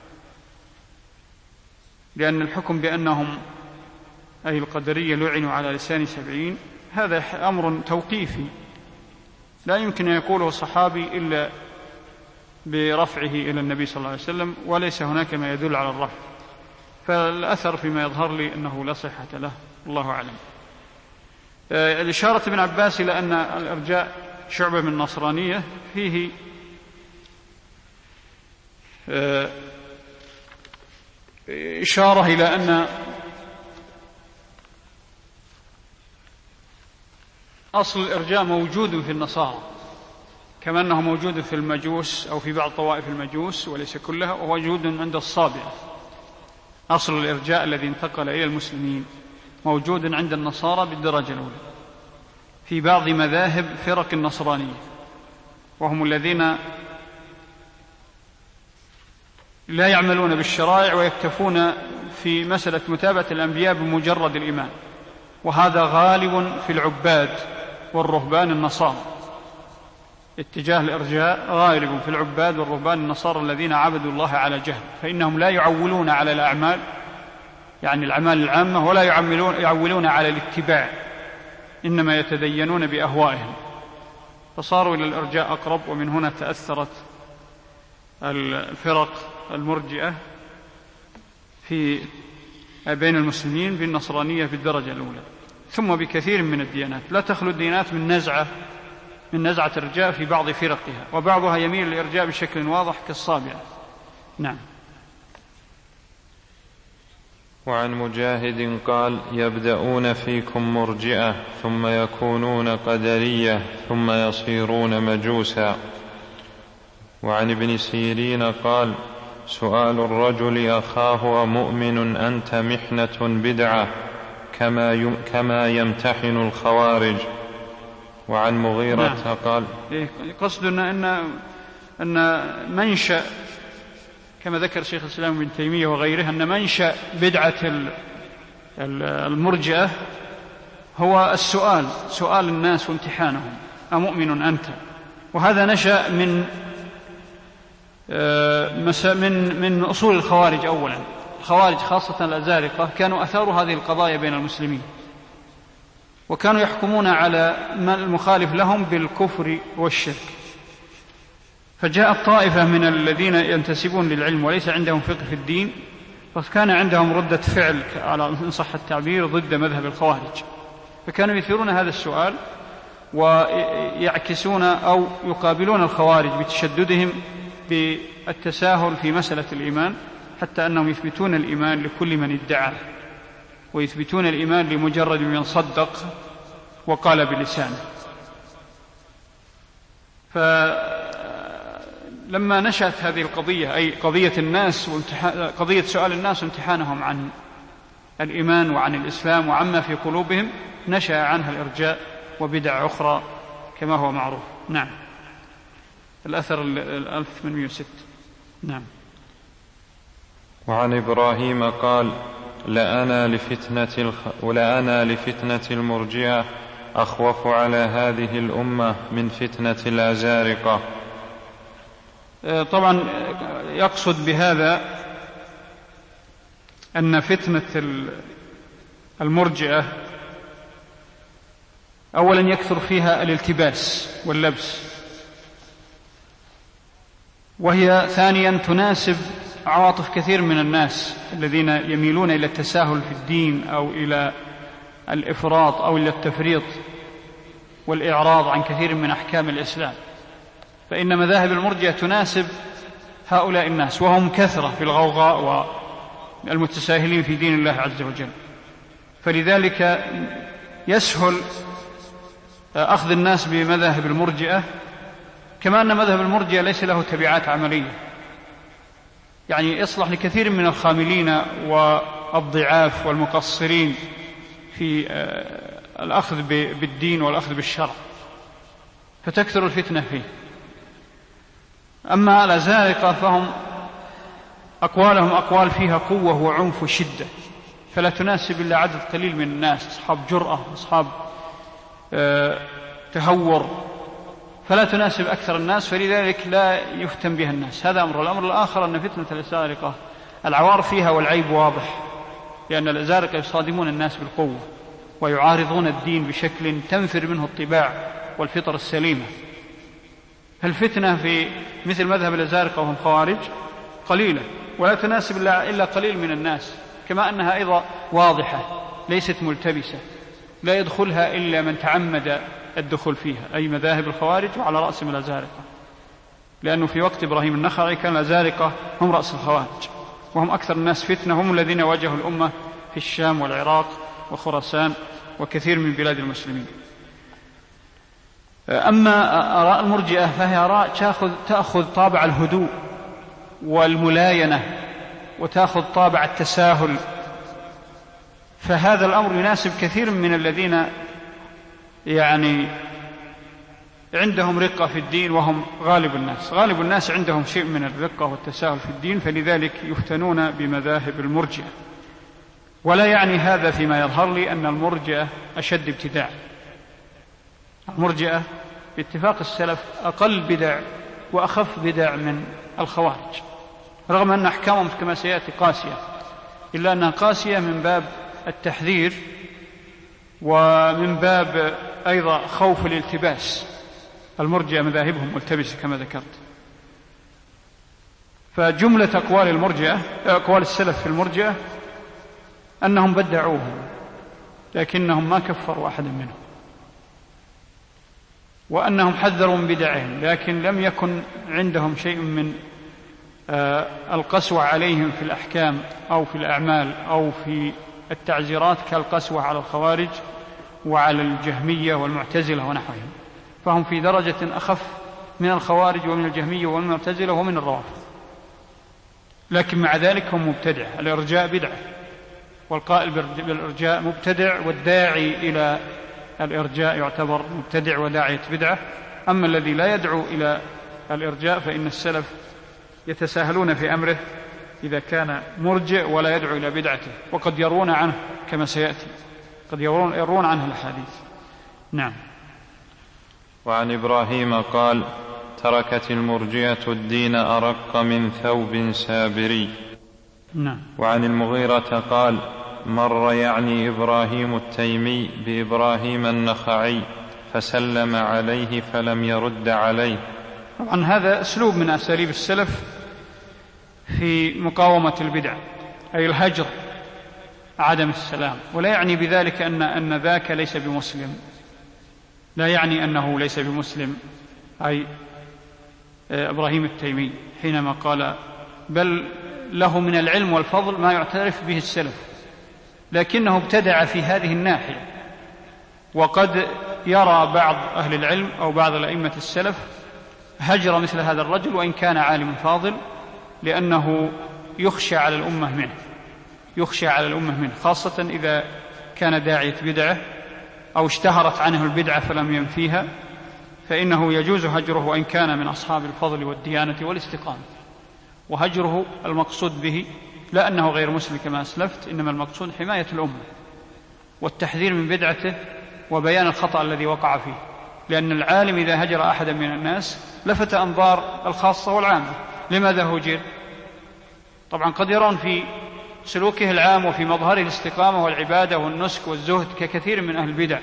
لأن الحكم بأنهم أي القدرية لعنوا على لسان سبعين هذا أمر توقيفي لا يمكن أن يقوله الصحابي إلا برفعه إلى النبي صلى الله عليه وسلم، وليس هناك ما يدل على الرفع. فالأثر فيما يظهر لي أنه لا صحة له، الله أعلم. الإشارة ابن عباس إلى أن الإرجاء شعبة من النصرانية فيه إشارة إلى أن أصل الإرجاء موجود في النصارى كما أنه موجود في المجوس أو في بعض طوائف المجوس وليس كلها، وهو موجود عند الصابئة. أصل الإرجاء الذي انتقل إلى المسلمين موجود عند النصارى بالدرجة الأولى في بعض مذاهب فرق النصرانية، وهم الذين لا يعملون بالشرائع ويكتفون في مسألة متابعة الأنبياء بمجرد الإيمان، وهذا غالب في العباد والرهبان النصارى. اتجاه الإرجاء غالب في العباد والرهبان النصارى الذين عبدوا الله على جهل، فإنهم لا يعولون على الأعمال يعني الأعمال العامة ولا يعملون يعولون على الاتباع، إنما يتدينون بأهوائهم، فصاروا إلى الإرجاء أقرب. ومن هنا تأثرت الفرق المرجئة في بين المسلمين بالنصرانية في الدرجة الأولى، ثم بكثير من الديانات. لا تخلو الديانات من نزعة من نزعة الإرجاء في بعض فرقها، وبعضها يميل للإرجاء بشكل واضح كالصابئة. نعم. وعن مجاهد قال: يبدأون فيكم مرجئة ثم يكونون قدرية ثم يصيرون مجوسا. وعن ابن سيرين قال: سؤال الرجل أخاه مؤمن أنت محنة بدعة كما كما يمتحن الخوارج. وعن مغيرة نعم. قال: قصدنا أن أن منشأ كما ذكر شيخ الإسلام ابن تيمية وغيره أن منشأ بدعة المرجئة هو السؤال، سؤال الناس وامتحانهم: أمؤمن أنت؟ وهذا نشأ من من من أصول الخوارج. أولا الخوارج خاصة الأزارقة كانوا أثاروا هذه القضايا بين المسلمين، وكانوا يحكمون على المخالف لهم بالكفر والشرك. فجاءت طائفة من الذين ينتسبون للعلم وليس عندهم فقه في الدين، فكان عندهم ردة فعل على إن صح التعبير ضد مذهب الخوارج، فكانوا يثيرون هذا السؤال ويعكسون أو يقابلون الخوارج بتشددهم بالتساهل في مسألة الإيمان، حتى أنهم يثبتون الإيمان لكل من ادعى، ويثبتون الإيمان لمجرد من صدق وقال بلسانه. فلما نشأت هذه القضية، أي قضية الناس قضية سؤال الناس وامتحانهم عن الإيمان وعن الإسلام وعما في قلوبهم، نشأ عنها الإرجاء وبدع أخرى كما هو معروف. نعم. الأثر الألف وثمانمائة وستة. نعم. وعن إبراهيم قال: لأنا لفتنة, الخ... لأنا لفتنة المرجئة أخوف على هذه الأمة من فتنة الأزارقة. طبعا يقصد بهذا أن فتنة المرجئة أولا يكثر فيها الالتباس واللبس، وهي ثانيا تناسب عواطف كثير من الناس الذين يميلون إلى التساهل في الدين أو إلى الإفراط أو إلى التفريط والإعراض عن كثير من أحكام الإسلام. فإن مذاهب المرجئة تناسب هؤلاء الناس، وهم كثرة في الغوغاء والمتساهلين في دين الله عز وجل. فلذلك يسهل أخذ الناس بمذاهب المرجئة، كما أن مذهب المرجئة ليس له تبعات عملية، يعني يصلح لكثير من الخاملين والضعاف والمقصرين في الأخذ بالدين والأخذ بالشرع، فتكثر الفتنة فيه. أما الأزارقة فهم أقوالهم أقوال فيها قوة وعنف وشدة، فلا تناسب إلا عدد قليل من الناس، أصحاب جرأة، أصحاب تهور، فلا تناسب أكثر الناس، فلذلك لا يفتن بها الناس. هذا أمر. الأمر الآخر أن فتنة الأزارقة العوار فيها والعيب واضح، لأن الأزارقة يصادمون الناس بالقوة ويعارضون الدين بشكل تنفر منه الطباع والفطر السليمة. فالفتنة في مثل مذهب الأزارقة وهم خوارج قليلة، ولا تناسب إلا قليل من الناس، كما أنها أيضا واضحة ليست ملتبسة، لا يدخلها إلا من تعمد الدخول فيها، أي مذاهب الخوارج وعلى رأسهم الأزارقة، لأنه في وقت إبراهيم النخعي كان الأزارقة هم رأس الخوارج، وهم أكثر الناس فتنة، هم الذين واجهوا الأمة في الشام والعراق وخراسان وكثير من بلاد المسلمين. أما آراء المرجئة فهي آراء تأخذ, تأخذ طابع الهدوء والملاينة وتأخذ طابع التساهل، فهذا الأمر يناسب كثير من الذين يعني عندهم رقة في الدين، وهم غالب الناس. غالب الناس عندهم شيء من الرقة والتساهل في الدين، فلذلك يفتنون بمذاهب المرجئة. ولا يعني هذا فيما يظهر لي أن المرجئة أشد ابتداع. المرجئة باتفاق السلف أقل بدع وأخف بدع من الخوارج، رغم أن أحكامهم كما سيأتي قاسية، إلا أنها قاسية من باب التحذير ومن باب أيضا خوف الالتباس. المرجئة مذاهبهم ملتبسة كما ذكرت. فجملة أقوال المرجئة أقوال السلف في المرجئة أنهم بدعوهم، لكنهم ما كفروا أحدا منهم، وأنهم حذروا من بدعهم، لكن لم يكن عندهم شيء من القسوة عليهم في الأحكام أو في الأعمال أو في التعزيرات كالقسوة على الخوارج وعلى الجهمية والمعتزلة ونحوهم، فهم في درجة أخف من الخوارج ومن الجهمية ومن المعتزلة ومن الروافض، لكن مع ذلك هم مبتدع. الإرجاء بدعة، والقائل بالإرجاء مبتدع، والداعي إلى الإرجاء يعتبر مبتدع وداعية بدعة. أما الذي لا يدعو إلى الإرجاء فإن السلف يتساهلون في أمره إذا كان مرجئ ولا يدعو إلى بدعته، وقد يرون عنه كما سيأتي، قد يرون, يرون عنه الحديث. نعم. وعن إبراهيم قال: تركت المرجئة الدين أرق من ثوب سابري. نعم. وعن المغيرة قال: مر يعني إبراهيم التيمي بإبراهيم النخعي فسلم عليه فلم يرد عليه. طبعا هذا أسلوب من أساليب السلف في مقاومة البدع، أي الهجر، عدم السلام، ولا يعني بذلك أن, أن ذاك ليس بمسلم، لا يعني أنه ليس بمسلم أي إبراهيم التيمي حينما قال، بل له من العلم والفضل ما يعترف به السلف، لكنه ابتدع في هذه الناحية. وقد يرى بعض أهل العلم أو بعض الأئمة السلف هجر مثل هذا الرجل وإن كان عالم فاضل، لأنه يخشى على الأمة منه، يخشى على الأمة منه، خاصة إذا كان داعية بدعة أو اشتهرت عنه البدعة فلم ينفيها، فإنه يجوز هجره وإن كان من أصحاب الفضل والديانة والاستقامة. وهجره المقصود به لا أنه غير مسلم كما أسلفت، إنما المقصود حماية الأمة والتحذير من بدعته وبيان الخطأ الذي وقع فيه، لأن العالم إذا هجر أحدا من الناس لفت أنظار الخاصة والعامة. لماذا هجر؟ طبعا قد يرون في سلوكه العام وفي مظهره الاستقامة والعبادة والنسك والزهد ككثير من أهل البدع،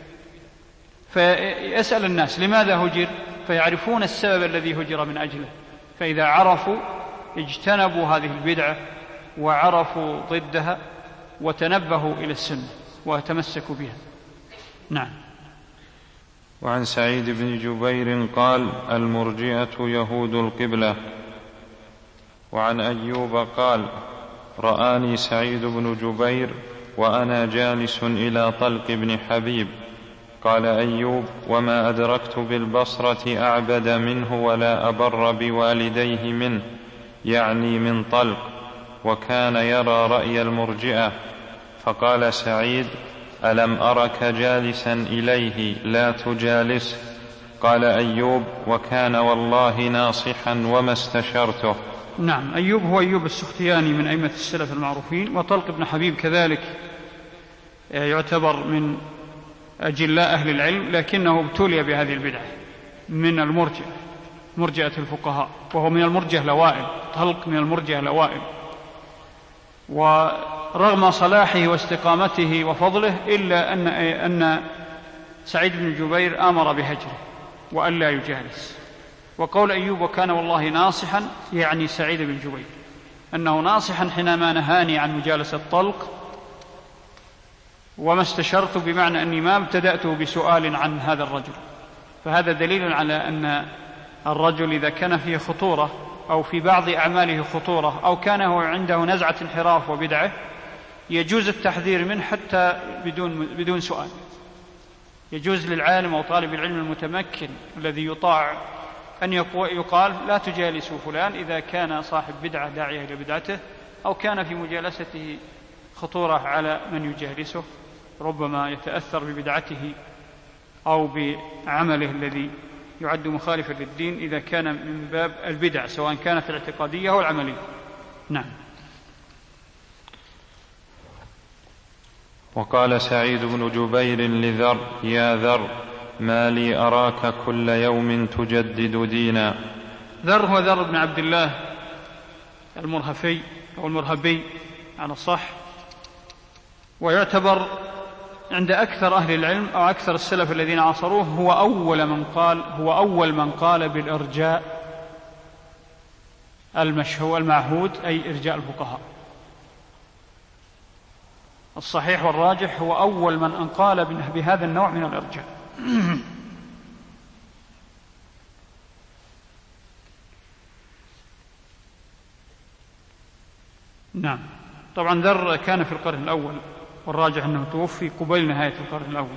فيسأل الناس لماذا هجر، فيعرفون السبب الذي هجر من أجله، فإذا عرفوا اجتنبوا هذه البدعة وعرفوا ضدها وتنبهوا إلى السنة وتمسكوا بها. نعم. وعن سعيد بن جبير قال: المرجئة يهود القبلة. وعن أيوب قال: رآني سعيد بن جبير وأنا جالس إلى طلق بن حبيب. قال أيوب: وما أدركت بالبصرة أعبد منه ولا أبر بوالديه منه، يعني من طلق، وكان يرى رأي المرجئة. فقال سعيد: ألم أرك جالسا إليه لا تجالسه؟ قال أيوب: وكان والله ناصحا وما استشرته. نعم. أيوب هو أيوب السختياني من أئمة السلف المعروفين، وطلق بن حبيب كذلك يعتبر من أجلاء أهل العلم، لكنه ابتلي بهذه البدعة من المرجئة، مرجئة الفقهاء، وهو من المرجئة الأوائل، طلق من المرجئة الأوائل. ورغم صلاحه واستقامته وفضله إلا أن, أن سعيد بن جبير آمر بهجره وأن لا يجالس. وقول أيوب: وكان والله ناصحا، يعني سعيد بن جبير، أنه ناصحا حينما نهاني عن مجالسة طلق، وما استشرت بمعنى أني ما ابتدأت بسؤال عن هذا الرجل. فهذا دليل على أن الرجل إذا كان فيه خطورة أو في بعض أعماله خطورة أو كان هو عنده نزعة انحراف وبدعة، يجوز التحذير منه حتى بدون, بدون سؤال. يجوز للعالم أو طالب العلم المتمكن الذي يطاع أن يقال: لا تجالسوا فلان إذا كان صاحب بدعة داعية إلى بدعته، أو كان في مجالسته خطورة على من يجالسه، ربما يتأثر ببدعته أو بعمله الذي يعد مخالفا للدين إذا كان من باب البدع، سواء كانت الاعتقادية أو العملية. نعم. وقال سعيد بن جبير لذر: يا ذر، ما لي أراك كل يوم تجدد دينا. ذر هو ذر بن عبد الله المرهفي أو المرهبي على الصح، ويعتبر عند أكثر أهل العلم أو أكثر السلف الذين عاصروه هو أول من قال هو أول من قال بالإرجاء المشهور المعهود، أي إرجاء الفقهاء. الصحيح والراجح هو أول من قال بهذا النوع من الإرجاء. نعم. طبعا ذر كان في القرن الأول، والراجح أنه توفي قبيل نهاية القرن الأول.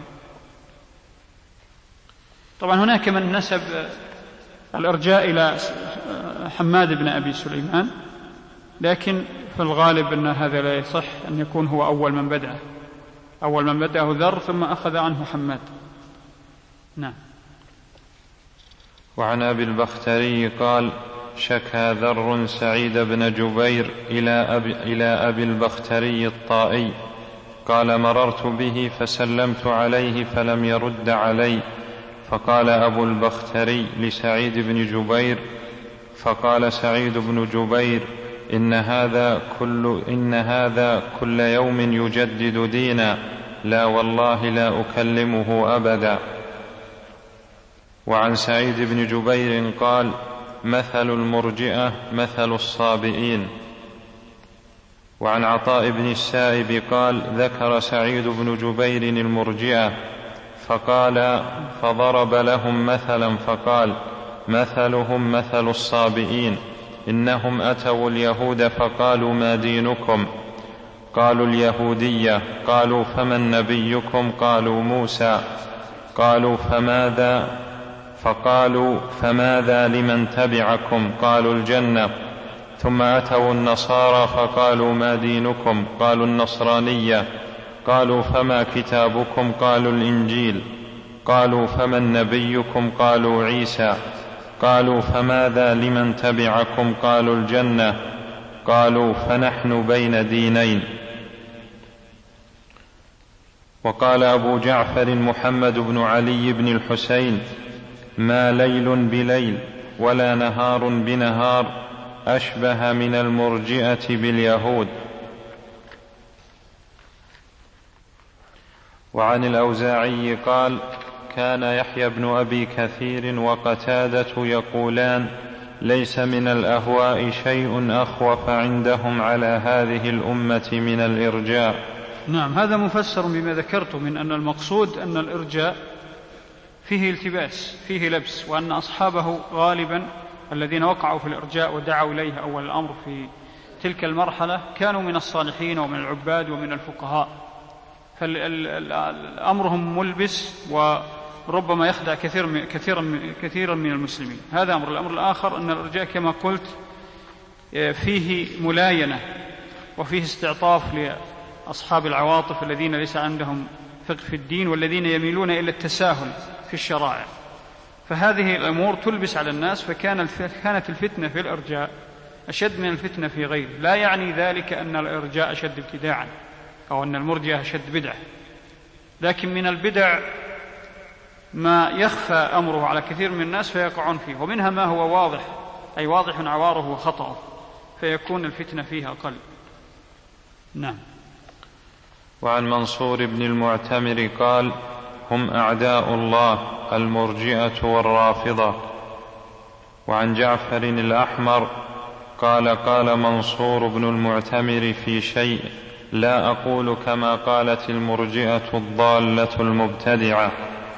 طبعا هناك من نسب الإرجاء إلى حماد بن أبي سليمان، لكن في الغالب أن هذا لا يصح، أن يكون هو أول من بدأ أول من بدأه ذر ثم أخذ عنه حماد. نعم. وعن أبي البختري قال: شكى ذر سعيد بن جبير إلى أبي, إلى أبي البختري الطائي قال مررت به فسلمت عليه فلم يرد علي، فقال أبو البختري لسعيد بن جبير فقال سعيد بن جبير إن هذا كل, إن هذا كل يوم يجدد دينا، لا والله لا أكلمه أبدا. وعن سعيد بن جبير قال مثل المرجئة مثل الصابئين. وعن عطاء بن السائب قال ذكر سعيد بن جبير المرجئة فقال فضرب لهم مثلا فقال مثلهم مثل الصابئين، إنهم أتوا اليهود فقالوا ما دينكم؟ قالوا اليهودية. قالوا فمن نبيكم؟ قالوا موسى. قالوا فماذا؟ فقالوا فماذا لمن تبعكم؟ قالوا الجنة. ثم أتوا النصارى فقالوا ما دينكم؟ قالوا النصرانية. قالوا فما كتابكم؟ قالوا الإنجيل. قالوا فمن نبيكم؟ قالوا عيسى. قالوا فماذا لمن تبعكم؟ قالوا الجنة. قالوا فنحن بين دينين. وقال أبو جعفر محمد بن علي بن الحسين ما ليل بليل ولا نهار بنهار أشبه من المرجئة باليهود. وعن الأوزاعي قال كان يحيى بن أبي كثير وقتادة يقولان ليس من الأهواء شيء أخوف عندهم على هذه الأمة من الإرجاء. نعم، هذا مفسر بما ذكرت من أن المقصود أن الإرجاء فيه التباس، فيه لبس، وأن أصحابه غالبا الذين وقعوا في الإرجاء ودعوا إليه أول الأمر في تلك المرحلة كانوا من الصالحين ومن العباد ومن الفقهاء، فأمرهم ملبس وربما يخدع كثير كثيرا كثيرا من المسلمين. هذا أمر. الأمر الآخر أن الإرجاء كما قلت فيه ملاينة وفيه استعطاف لأصحاب العواطف الذين ليس عندهم فقه في الدين والذين يميلون إلى التساهل في الشرائع، فهذه الأمور تلبس على الناس. فكانت الفتنة في الإرجاء أشد من الفتنة في غيره. لا يعني ذلك أن الإرجاء أشد ابتداعا أو أن المرجئة أشد بدعة، لكن من البدع ما يخفى أمره على كثير من الناس فيقعون فيه، ومنها ما هو واضح أي واضح عواره وخطأه فيكون الفتنة فيها أقل. نعم. وعن منصور بن المعتمر قال هم أعداء الله المرجئة والرافضة. وعن جعفر الأحمر قال قال منصور بن المعتمر في شيء لا أقول كما قالت المرجئة الضالة المبتدعة.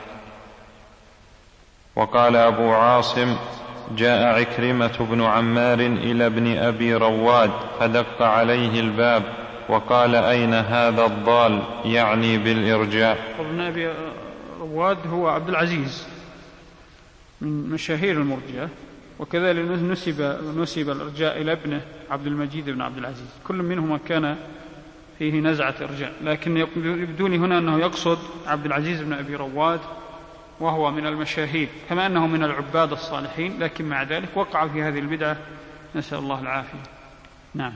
وقال أبو عاصم جاء عكرمة بن عمار إلى ابن أبي رواد فدق عليه الباب وقال أين هذا الضال، يعني بالإرجاء. ابن أبي رواد هو عبد العزيز من مشاهير المرجئة، وكذلك نسب, نسب الإرجاء إلى ابنه عبد المجيد بن عبد العزيز، كل منهما كان فيه نزعة إرجاء، لكن يبدوني هنا أنه يقصد عبد العزيز بن أبي رواد وهو من المشاهير كما أنه من العباد الصالحين، لكن مع ذلك وقع في هذه البدعة، نسأل الله العافية. نعم.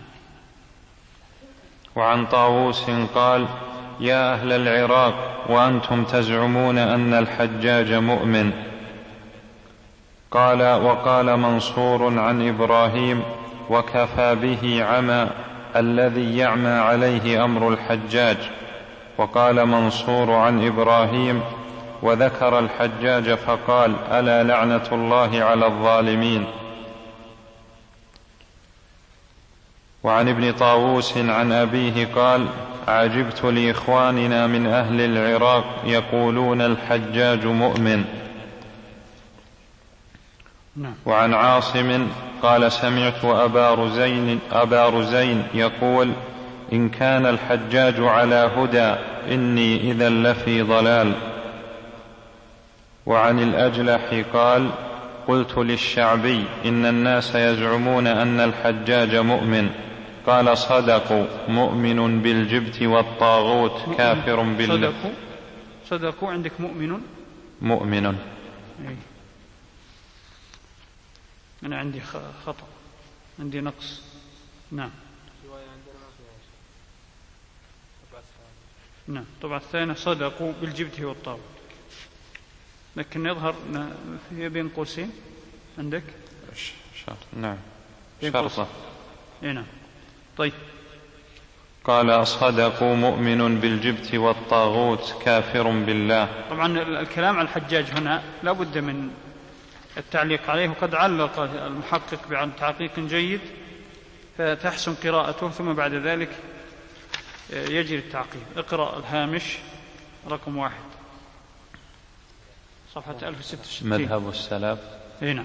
وعن طاووس قال يا أهل العراق وأنتم تزعمون أن الحجاج مؤمن. قال وقال منصور عن إبراهيم وكفى به عمى الذي يعمى عليه أمر الحجاج. وقال منصور عن إبراهيم وذكر الحجاج فقال ألا لعنة الله على الظالمين. وعن ابن طاووس عن أبيه قال عجبت لإخواننا من أهل العراق يقولون الحجاج مؤمن. وعن عاصم قال سمعت أبا رزين, أبا رزين يقول إن كان الحجاج على هدى إني إذا لفي ضلال. وعن الأجلح قال قلت للشعبي إن الناس يزعمون أن الحجاج مؤمن. قال صدقوا مؤمن بالجبت والطاغوت كافر بالله. صدقوا, صدقوا عندك مؤمن مؤمن. أنا عندي خطأ، عندي نقص. نعم. نعم. طبعا الثانية صدقوا بالجبت والطاغوت، لكن يظهر هي بين قوسين عندك شرط. نعم شرطة. نعم. طيب. قال صدقوا مؤمن بالجبت والطاغوت كافر بالله. طبعا الكلام على الحجاج هنا لا بد من التعليق عليه، وقد علق المحقق بعن تعقيق جيد فتحسن قراءته، ثم بعد ذلك يجري التعقيب. اقرأ الهامش رقم واحد صفحة ألف وستة وستين. مذهب السلف. هنا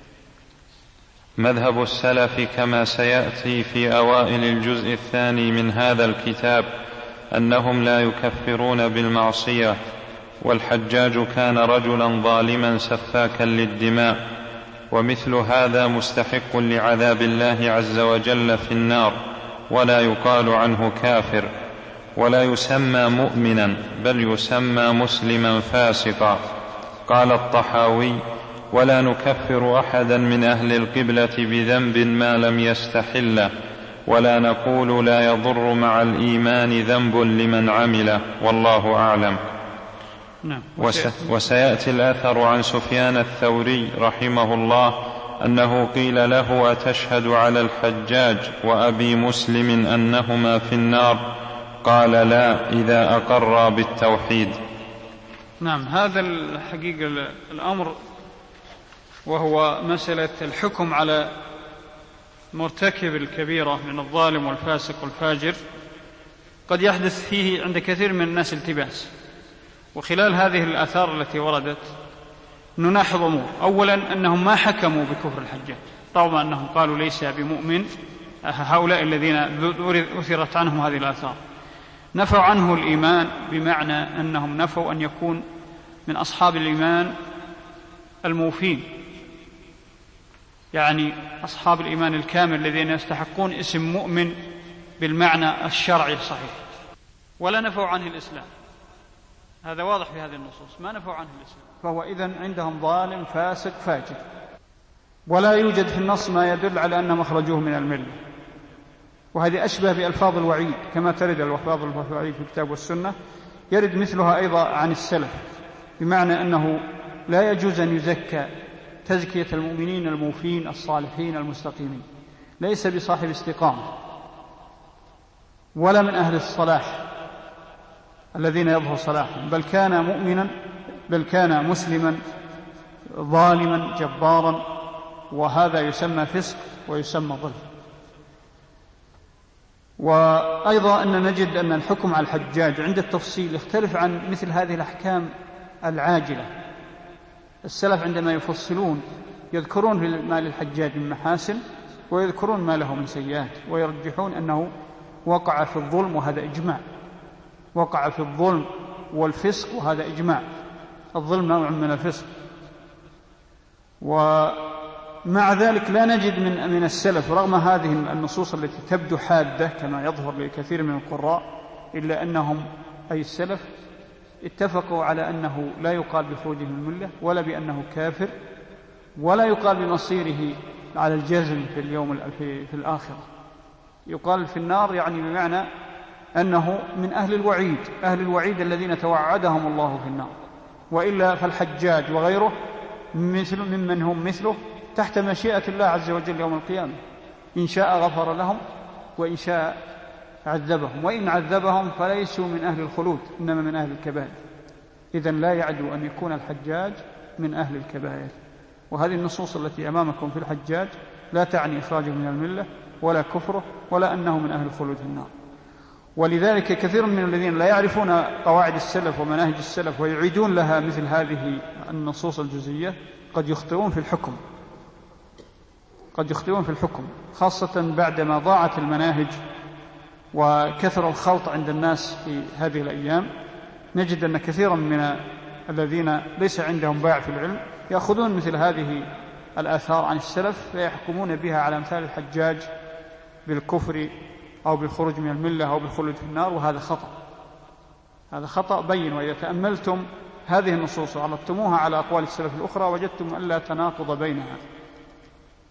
مذهب السلف كما سيأتي في أوائل الجزء الثاني من هذا الكتاب أنهم لا يكفرون بالمعصية، والحجاج كان رجلا ظالما سفاكا للدماء، ومثل هذا مستحق لعذاب الله عز وجل في النار، ولا يقال عنه كافر، ولا يسمى مؤمنا بل يسمى مسلما فاسقا. قال الطحاوي: ولا نكفر أحدا من أهل القبلة بذنب ما لم يستحله، ولا نقول لا يضر مع الإيمان ذنب لمن عمله، والله أعلم. نعم. وسيأتي الأثر عن سفيان الثوري رحمه الله أنه قيل له: أتشهد على الحجاج وأبي مسلم أنهما في النار؟ قال: لا، إذا أقر بالتوحيد. نعم. هذا الحقيقة الأمر، وهو مسألة الحكم على مرتكب الكبيرة من الظالم والفاسق والفاجر، قد يحدث فيه عند كثير من الناس التباس. وخلال هذه الآثار التي وردت نلاحظ أمور. أولا أنهم ما حكموا بكفر الحجاج، رغم أنهم قالوا ليس بمؤمن، هؤلاء الذين أثرت عنهم هذه الآثار نفوا عنه الإيمان، بمعنى أنهم نفوا أن يكون من أصحاب الإيمان الموفين، يعني أصحاب الإيمان الكامل الذين يستحقون اسم مؤمن بالمعنى الشرعي الصحيح. ولا نفوا عنه الإسلام، هذا واضح في هذه النصوص، ما نفوا عنه الإسلام، فهو إذن عندهم ظالم فاسق فاجر. ولا يوجد في النص ما يدل على أنهم أخرجوه من الملة، وهذه أشبه بألفاظ الوعيد، كما ترد الألفاظ الوعيد في الكتاب والسنة يرد مثلها أيضا عن السلف، بمعنى أنه لا يجوز أن يزكى تزكية المؤمنين الموفين الصالحين المستقيمين، ليس بصاحب استقامة ولا من أهل الصلاح الذين يظهر صلاحهم، بل كان مؤمنا، بل كان مسلما ظالما جبارا، وهذا يسمى فسق ويسمى ظلم. وأيضا أن نجد أن الحكم على الحجاج عند التفصيل يختلف عن مثل هذه الأحكام العاجلة. السلف عندما يفصلون يذكرون ما للحجاج من محاسن ويذكرون ما له من سيئات، ويرجحون أنه وقع في الظلم، وهذا إجماع، وقع في الظلم والفسق، وهذا إجماع، الظلم نوع من الفسق. ومع ذلك لا نجد من من السلف رغم هذه النصوص التي تبدو حادة كما يظهر لكثير من القراء، إلا أنهم أي السلف اتفقوا على أنه لا يقال بخروجه من الملة، ولا بأنه كافر، ولا يقال بمصيره على الجزم في اليوم في, في الآخرة. يقال في النار يعني بمعنى أنه من أهل الوعيد، أهل الوعيد الذين توعدهم الله في النار. وإلا فالحجاج وغيره مثل ممن هم مثله تحت مشيئة الله عز وجل يوم القيامة، إن شاء غفر لهم وإن شاء عذبهم، وإن عذبهم فليسوا من أهل الخلود، إنما من أهل الكبائر. إذن لا يعدو أن يكون الحجاج من أهل الكبائر. وهذه النصوص التي أمامكم في الحجاج لا تعني إخراجه من الملة ولا كفره ولا أنه من أهل الخلود في النار. ولذلك كثير من الذين لا يعرفون قواعد السلف ومناهج السلف ويعيدون لها مثل هذه النصوص الجزئية قد يخطئون في الحكم، قد يخطئون في الحكم، خاصة بعدما ضاعت المناهج وكثر الخلط عند الناس في هذه الأيام. نجد أن كثيرا من الذين ليس عندهم باع في العلم يأخذون مثل هذه الآثار عن السلف فيحكمون بها على أمثال الحجاج بالكفر أو بالخروج من الملة أو بالخلود في النار، وهذا خطأ، هذا خطأ بين. وإذا تأملتم هذه النصوص وعرضتموها على أقوال السلف الأخرى وجدتم أن لا تناقض بينها،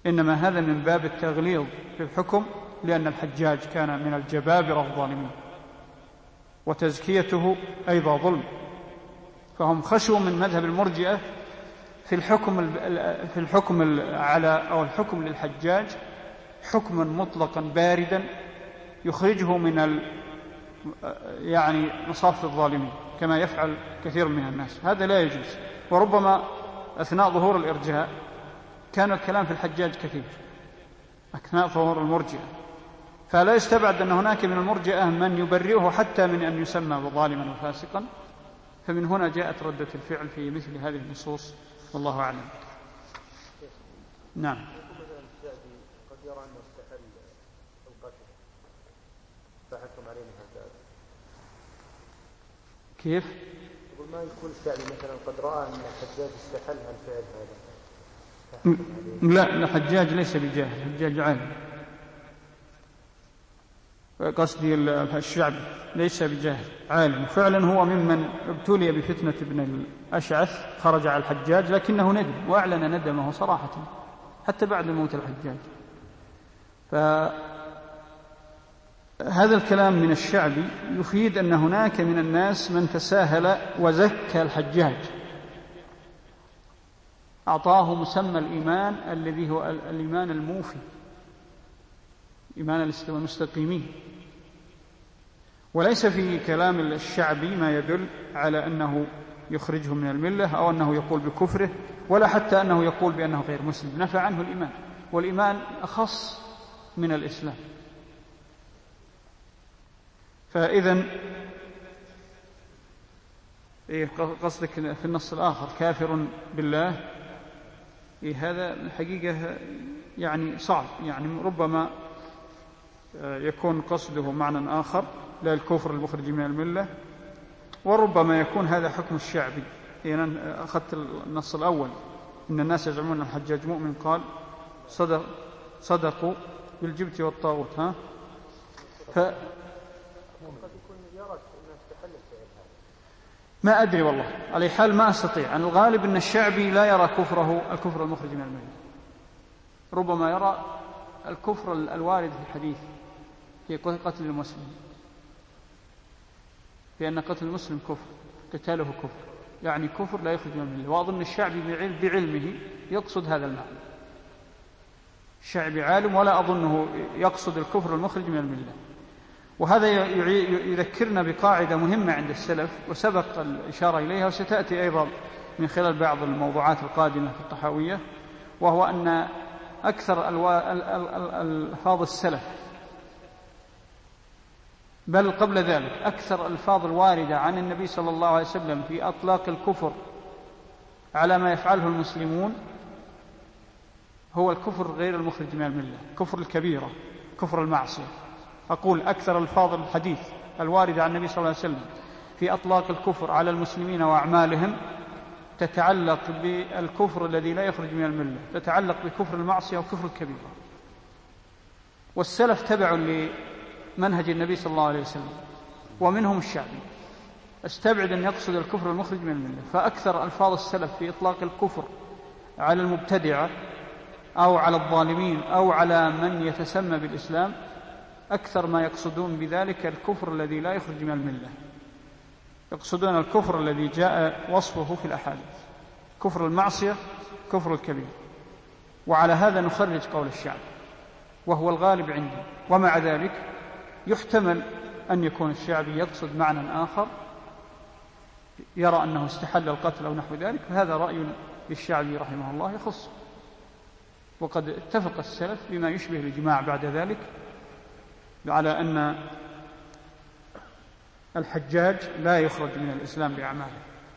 إنما هذا من باب التغليظ في الحكم، لأن الحجاج كان من الجبابرة الظالمين، وتزكيته أيضا ظلم، فهم خشوا من مذهب المرجئة في الحكم في الحكم على أو الحكم للحجاج حكما مطلقا باردا يخرجه من ال يعني مصاف الظالمين كما يفعل كثير من الناس. هذا لا يجوز. وربما أثناء ظهور الإرجاء كان الكلام في الحجاج كثير أثناء ظهور المرجئة، فلا يستبعد أن هناك من المرجئة من يبرئه حتى من أن يسمى ظالما وفاسقا. فمن هنا جاءت ردة الفعل في مثل هذه النصوص، والله أعلم. نعم. قد يرى أنه استحل القتل فحكم عليه هذا. كيف؟ يقول ما يكون الشعبي مثلا قد رأى أن الحجاج استحل الفعل هذا. لا، الحجاج ليس بجاهل، الحجاج عالم. قصدي الشعبي ليس بجاهل، عالم. فعلا هو ممن ابتلي بفتنة ابن الأشعث، خرج على الحجاج لكنه ندم وأعلن ندمه صراحة حتى بعد موت الحجاج. فهذا الكلام من الشعبي يفيد أن هناك من الناس من تساهل وزكى الحجاج، أعطاه مسمى الإيمان الذي هو الإيمان الموفي، إيمان المستقيمين. وليس في كلام الشعبي ما يدل على أنه يخرجه من الملة أو أنه يقول بكفره، ولا حتى أنه يقول بأنه غير مسلم. نفى عنه الإيمان، والإيمان أخص من الإسلام. فإذن إيه قصدك في النص الآخر كافر بالله؟ إيه هذا الحقيقة يعني صعب، يعني ربما يكون قصده معنى آخر لا الكفر المخرج من الملة، وربما يكون هذا حكم الشعبي. يعني أنا أخذت النص الأول إن الناس يزعمون أن الحجاج مؤمن، قال صدق صدقوا بالجبت والطاغوت. ها ف ما أدري والله، على حال ما أستطيع. أنا الغالب أن الشعبي لا يرى كفره الكفر المخرج من الملة، ربما يرى الكفر الوارد في الحديث في قتل المسلم، لأن قتل المسلم كفر، قتاله كفر، يعني كفر لا يخرج من الملة. وأظن الشعبي بعلمه يقصد هذا المعنى. الشعبي عالم ولا أظنه يقصد الكفر المخرج من الملة. وهذا يذكرنا بقاعدة مهمة عند السلف وسبق الإشارة إليها وستأتي أيضا من خلال بعض الموضوعات القادمة في الطحاوية، وهو أن أكثر ألفاظ السلف، بل قبل ذلك أكثر الألفاظ الواردة عن النبي صلى الله عليه وسلم في أطلاق الكفر على ما يفعله المسلمون هو الكفر غير المخرج من الملة، كفر الكبيرة، كفر المعصية. أقول أكثر الفاظ الحديث الواردة عن النبي صلى الله عليه وسلم في أطلاق الكفر على المسلمين وأعمالهم تتعلق بالكفر الذي لا يخرج من الملة، تتعلق بكفر المعصية وكفر الكبيرة. والسلف تبع لمنهج النبي صلى الله عليه وسلم، ومنهم الشعبي. استبعد أن يقصد الكفر المخرج من الملة. فأكثر ألفاظ السلف في إطلاق الكفر على المبتدعة أو على الظالمين أو على من يتسمى بالإسلام، أكثر ما يقصدون بذلك الكفر الذي لا يخرج من الملة، يقصدون الكفر الذي جاء وصفه في الأحاديث، كفر المعصية، كفر الكبير. وعلى هذا نخرج قول الشعب، وهو الغالب عندي. ومع ذلك يحتمل أن يكون الشعبي يقصد معنى آخر، يرى أنه استحل القتل أو نحو ذلك، فهذا رأي للشعبي رحمه الله يخص. وقد اتفق السلف بما يشبه الإجماع بعد ذلك على أن الحجاج لا يخرج من الإسلام بأعماله.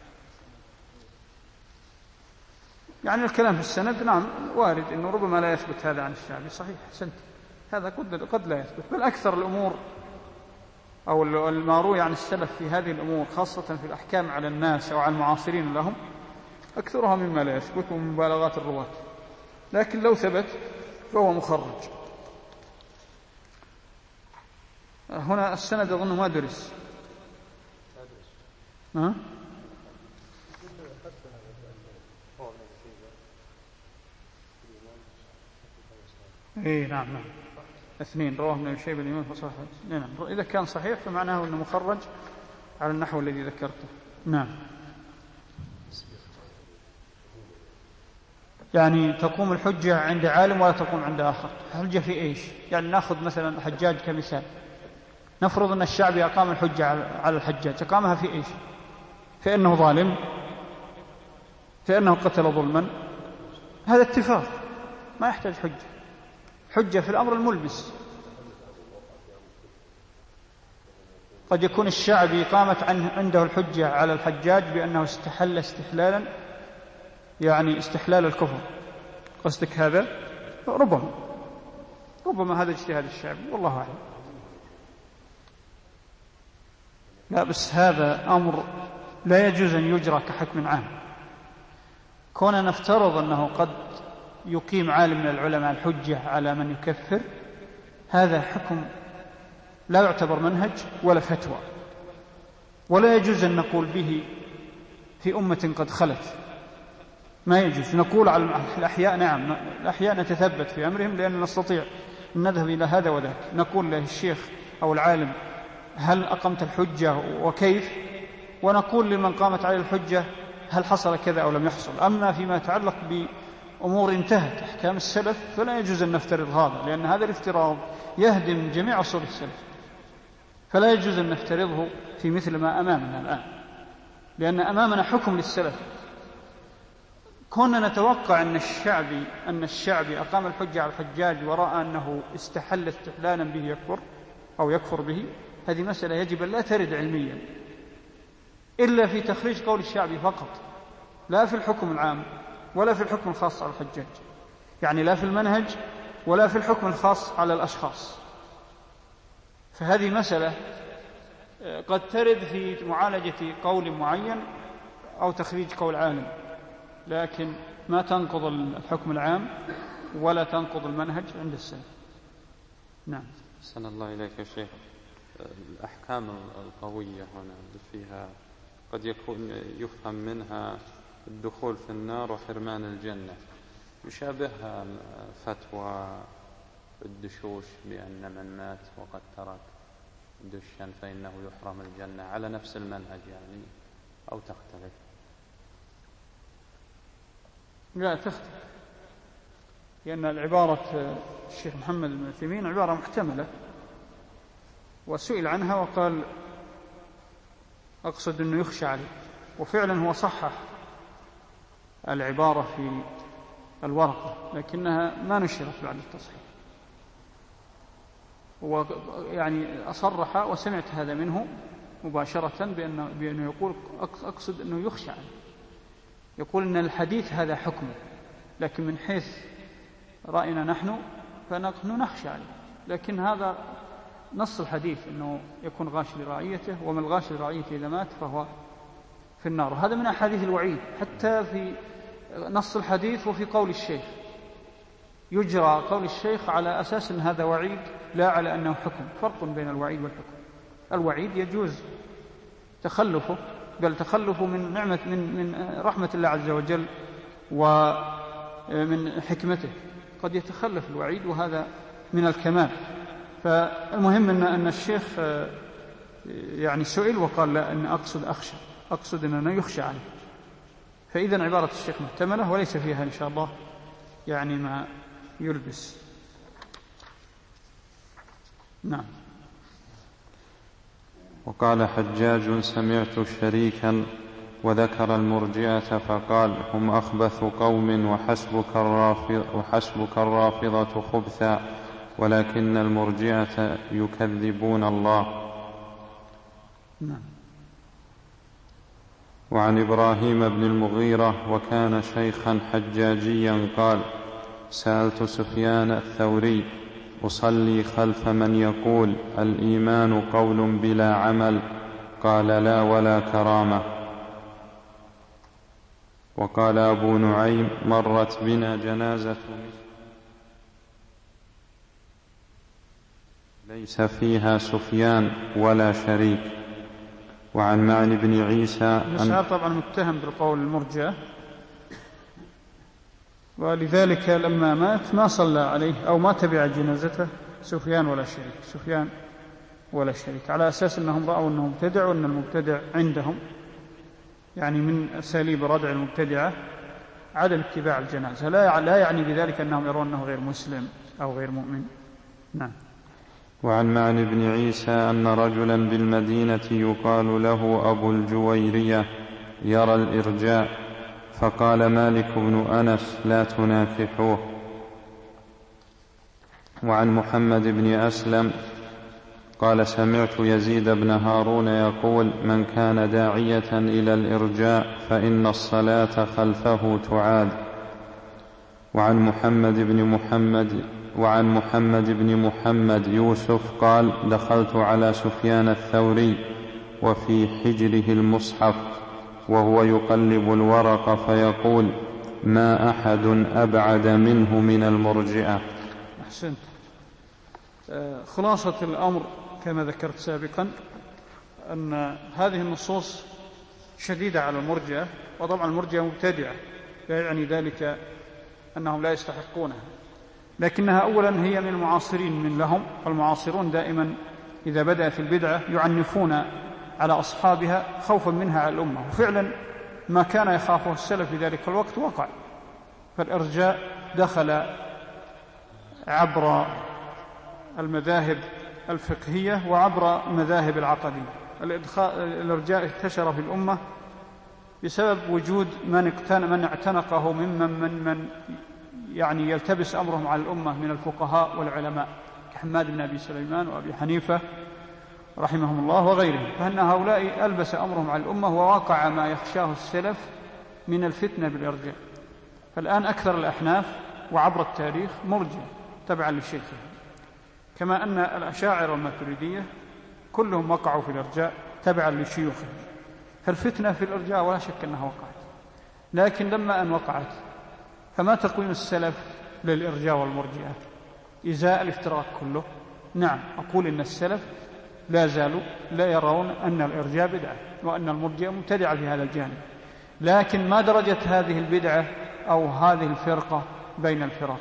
يعني الكلام في السند نعم وارد أنه ربما لا يثبت هذا عن الشعبي، صحيح، حسنت، هذا قد لا يثبت. بل أكثر الأمور أو ما روي عن السلف في هذه الأمور خاصة في الأحكام على الناس أو على المعاصرين لهم أكثرها مما لا يثبت من مبالغات الرواة، لكن لو ثبت فهو مخرج. هنا السند أظن ما درس. ها؟ إيه نعم نعم اثنين رواه ابن أبي شيبة الإمام فصححه. نعم إذا كان صحيح فمعناه أنه مخرج على النحو الذي ذكرته. نعم. يعني تقوم الحجة عند عالم ولا تقوم عند آخر. الحجة في إيش؟ يعني نأخذ مثلا حجاج كمثال، نفرض أن الشعبي أقام الحجة على الحجاج، أقامها في إيش؟ في أنه ظالم، في أنه قتل ظلما، هذا اتفاق ما يحتاج حجة. حجة في الأمر الملبس. قد يكون الشعبي قامت عنده الحجة على الحجاج بأنه استحل استحلالا، يعني استحلال الكفر، قصدك هذا؟ ربما ربما هذا اجتهاد الشعبي والله أعلم. لا بس هذا أمر لا يجوز أن يجرى كحكم عام. كون نفترض أنه قد يقيم عالم من العلماء الحجة على من يكفر، هذا حكم لا يعتبر منهج ولا فتوى، ولا يجوز أن نقول به في أمة قد خلت. ما يجوز نقول على الأحياء نعم، الأحياء نتثبت في أمرهم لأن نستطيع أن نذهب إلى هذا وذاك، نقول له الشيخ أو العالم هل أقمت الحجة وكيف، ونقول لمن قامت عليه الحجة هل حصل كذا أو لم يحصل. أما فيما يتعلق بأمور انتهت أحكام السلف فلا يجوز أن نفترض هذا، لأن هذا الافتراض يهدم جميع أصول السلف، فلا يجوز أن نفترضه في مثل ما أمامنا الآن، لأن أمامنا حكم للسلف. كنا نتوقع أن الشعبي أن الشعبي أقام الحجة على الحجاج ورأى أنه استحل استحلالا به يكفر أو يكفر به، هذه مسألة يجب أن لا ترد علميا إلا في تخريج قول الشعبي فقط، لا في الحكم العام ولا في الحكم الخاص على الحجاج، يعني لا في المنهج ولا في الحكم الخاص على الأشخاص. فهذه مسألة قد ترد في معالجة قول معين أو تخريج قول عالم، لكن ما تنقض الحكم العام ولا تنقض المنهج عند السلف. نعم. أحسن الله إليك يا شيخ. الأحكام القوية هنا فيها قد يكون يفهم منها الدخول في النار وحرمان الجنة، يشابهها فتوى الدشوش بأن من مات وقد ترك دشا فإنه يحرم الجنة، على نفس المنهج يعني، أو تختلف؟ لا تختلف، لأن العبارة الشيخ محمد بن عثيمين عبارة محتملة، وسئل عنها وقال أقصد أنه يخشى عليه، وفعلا هو صحح العبارة في الورقة لكنها ما نشرت بعد التصحيح، ويعني أصرح وسمعت هذا منه مباشرة بأنه, بأنه يقول أقصد أنه يخشى عليه، يقول أن الحديث هذا حكمه، لكن من حيث رأينا نحن فنحن نخشى عليه، لكن هذا نص الحديث أنه يكون غاش لرعيته، ومن الغاش لرعيته إذا مات فهو في النار. وهذا من أحاديث الوعيد حتى في نص الحديث وفي قول الشيخ، يجرى قول الشيخ على أساس أن هذا وعيد لا على أنه حكم. فرق بين الوعيد والحكم. الوعيد يجوز تخلفه، بل تخلفه من نعمة من من رحمة الله عز وجل ومن حكمته، قد يتخلف الوعيد وهذا من الكمال. فالمهم أن أن الشيخ يعني سئل وقال لا، أن أقصد أخشى، أقصد أنه يخشى عليه. فإذا عبارة الشيخ محتملة وليس فيها إن شاء الله يعني ما يلبس. نعم. وقال حجاج سمعت شريكا وذكر المرجئة فقال هم أخبث قوم وحسبك الرافض وحسبك الرافضة خبثا ولكن المرجئة يكذبون الله. نعم. وعن إبراهيم بن المغيرة وكان شيخا حجاجيا قال سألت سفيان الثوري أصلي خلف من يقول الإيمان قول بلا عمل؟ قال لا ولا كرامة. وقال أبو نعيم مرت بنا جنازة ليس فيها سفيان ولا شريك. وعن معن بن عيسى أن طبعا متهم بالقول المرجئة، ولذلك لما مات ما صلى عليه أو ما تبع جنازته سفيان ولا شريك سفيان ولا شريك على أساس أنهم رأوا أنه مبتدع وأن المبتدع عندهم يعني من أساليب ردع المبتدعة عدم اتباع الجنازة، لا يعني بذلك أنهم يرون أنه غير مسلم أو غير مؤمن. نعم. وعن معن بن عيسى أن رجلا بالمدينة يقال له أبو الجويرية يرى الإرجاء، فقال مالك بن أنس لا تناكحوه. وعن محمد بن أسلم قال سمعت يزيد بن هارون يقول من كان داعية إلى الإرجاء فإن الصلاة خلفه تعاد. وعن محمد بن محمد وعن محمد بن محمد يوسف قال دخلت على سفيان الثوري وفي حجره المصحف وهو يقلب الورق فيقول ما أحد أبعد منه من المرجئة. أحسنت. خلاصة الأمر كما ذكرت سابقا أن هذه النصوص شديدة على المرجئة، وطبعا المرجئة مبتدعة لا يعني ذلك أنهم لا يستحقونها، لكنها أولا هي من المعاصرين من لهم، والمعاصرون دائما إذا بدأت البدعة يعنفون على أصحابها خوفا منها على الأمة، وفعلا ما كان يخافه السلف في ذلك الوقت وقع. فالإرجاء دخل عبر المذاهب الفقهية وعبر المذاهب العقدية. الإرجاء انتشر في الأمة بسبب وجود من من اعتنقه ممن من من يعني يلتبس أمرهم على الأمة من الفقهاء والعلماء كحماد بن أبي سليمان وأبي حنيفة رحمهم الله وغيرهم، فإن هؤلاء ألبس أمرهم على الأمة وواقع ما يخشاه السلف من الفتنة بالإرجاء. فالآن أكثر الأحناف وعبر التاريخ مرجئة تبعا لشيخهم، كما أن الأشاعرة والماتريدية كلهم وقعوا في الإرجاء تبعا لشيوخهم. فالفتنة في الإرجاء ولا شك أنها وقعت، لكن لما أن وقعت فما تقويم السلف للإرجاء والمرجئة إزاء الافتراق كله؟ نعم، أقول إن السلف لا زالوا لا يرون أن الإرجاء بدعة وأن المرجئة مبتدعة في هذا الجانب، لكن ما درجة هذه البدعة أو هذه الفرقة بين الفرق؟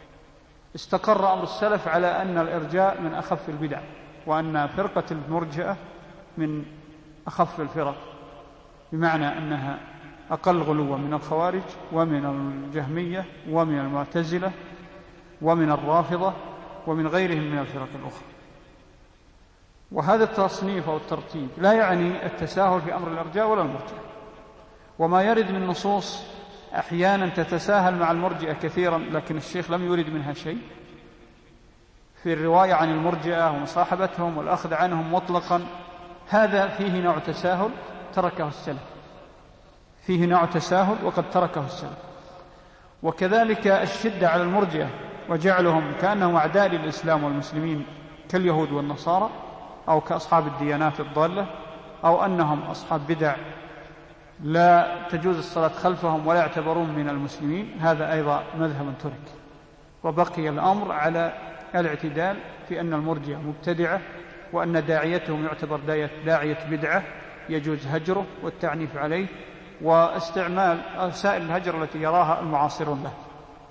استقر أمر السلف على أن الإرجاء من أخف البدع، وأن فرقة المرجئة من أخف الفرق، بمعنى أنها أقل غلوا من الخوارج ومن الجهمية ومن المعتزلة ومن الرافضة ومن غيرهم من الفرق الأخرى. وهذا التصنيف أو الترتيب لا يعني التساهل في أمر الإرجاء ولا المرجئة، وما يرد من نصوص أحيانا تتساهل مع المرجئة كثيرا لكن الشيخ لم يرد منها شيء، في الرواية عن المرجئة ومصاحبتهم والأخذ عنهم مطلقا، هذا فيه نوع تساهل تركه السلف، فيه نوع تساهل وقد تركه السلف. وكذلك الشدة على المرجئة وجعلهم كأنهم أعداء للإسلام والمسلمين كاليهود والنصارى أو كأصحاب الديانات الضالة، أو أنهم أصحاب بدع لا تجوز الصلاة خلفهم ولا يعتبرون من المسلمين، هذا أيضا مذهب ترك. وبقي الأمر على الاعتدال في أن المرجئة مبتدعة، وأن داعيتهم يعتبر داعية بدعة يجوز هجره والتعنيف عليه واستعمال سائل الهجر التي يراها المعاصرون له،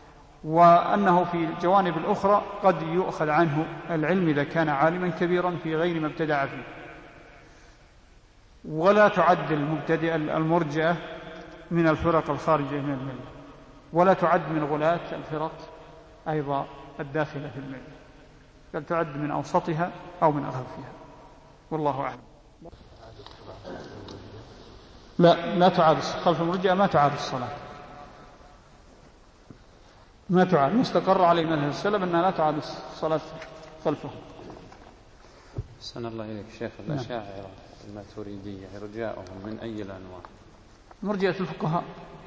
وأنه في الجوانب الأخرى قد يؤخذ عنه العلم إذا كان عالما كبيرا في غير ما ابتدع فيه. ولا تعد المبتدئ المرجئة من الفرق الخارجة من الملة، ولا تعد من غلاة الفرق أيضا الداخلة في الملة، بل تعد من أوسطها أو من أخفها، والله أعلم. لا لا تعاد خلف المرجئة، ما تعاد الصلاة، ما تعاد، مستقر عليه مذهب السلف أنها لا تعاد الصلاة خلفه. أحسن الله إليك شيخ. الأشاعرة الماتريدية إرجاؤهم من أي الأنواع؟ مرجئة الفقهاء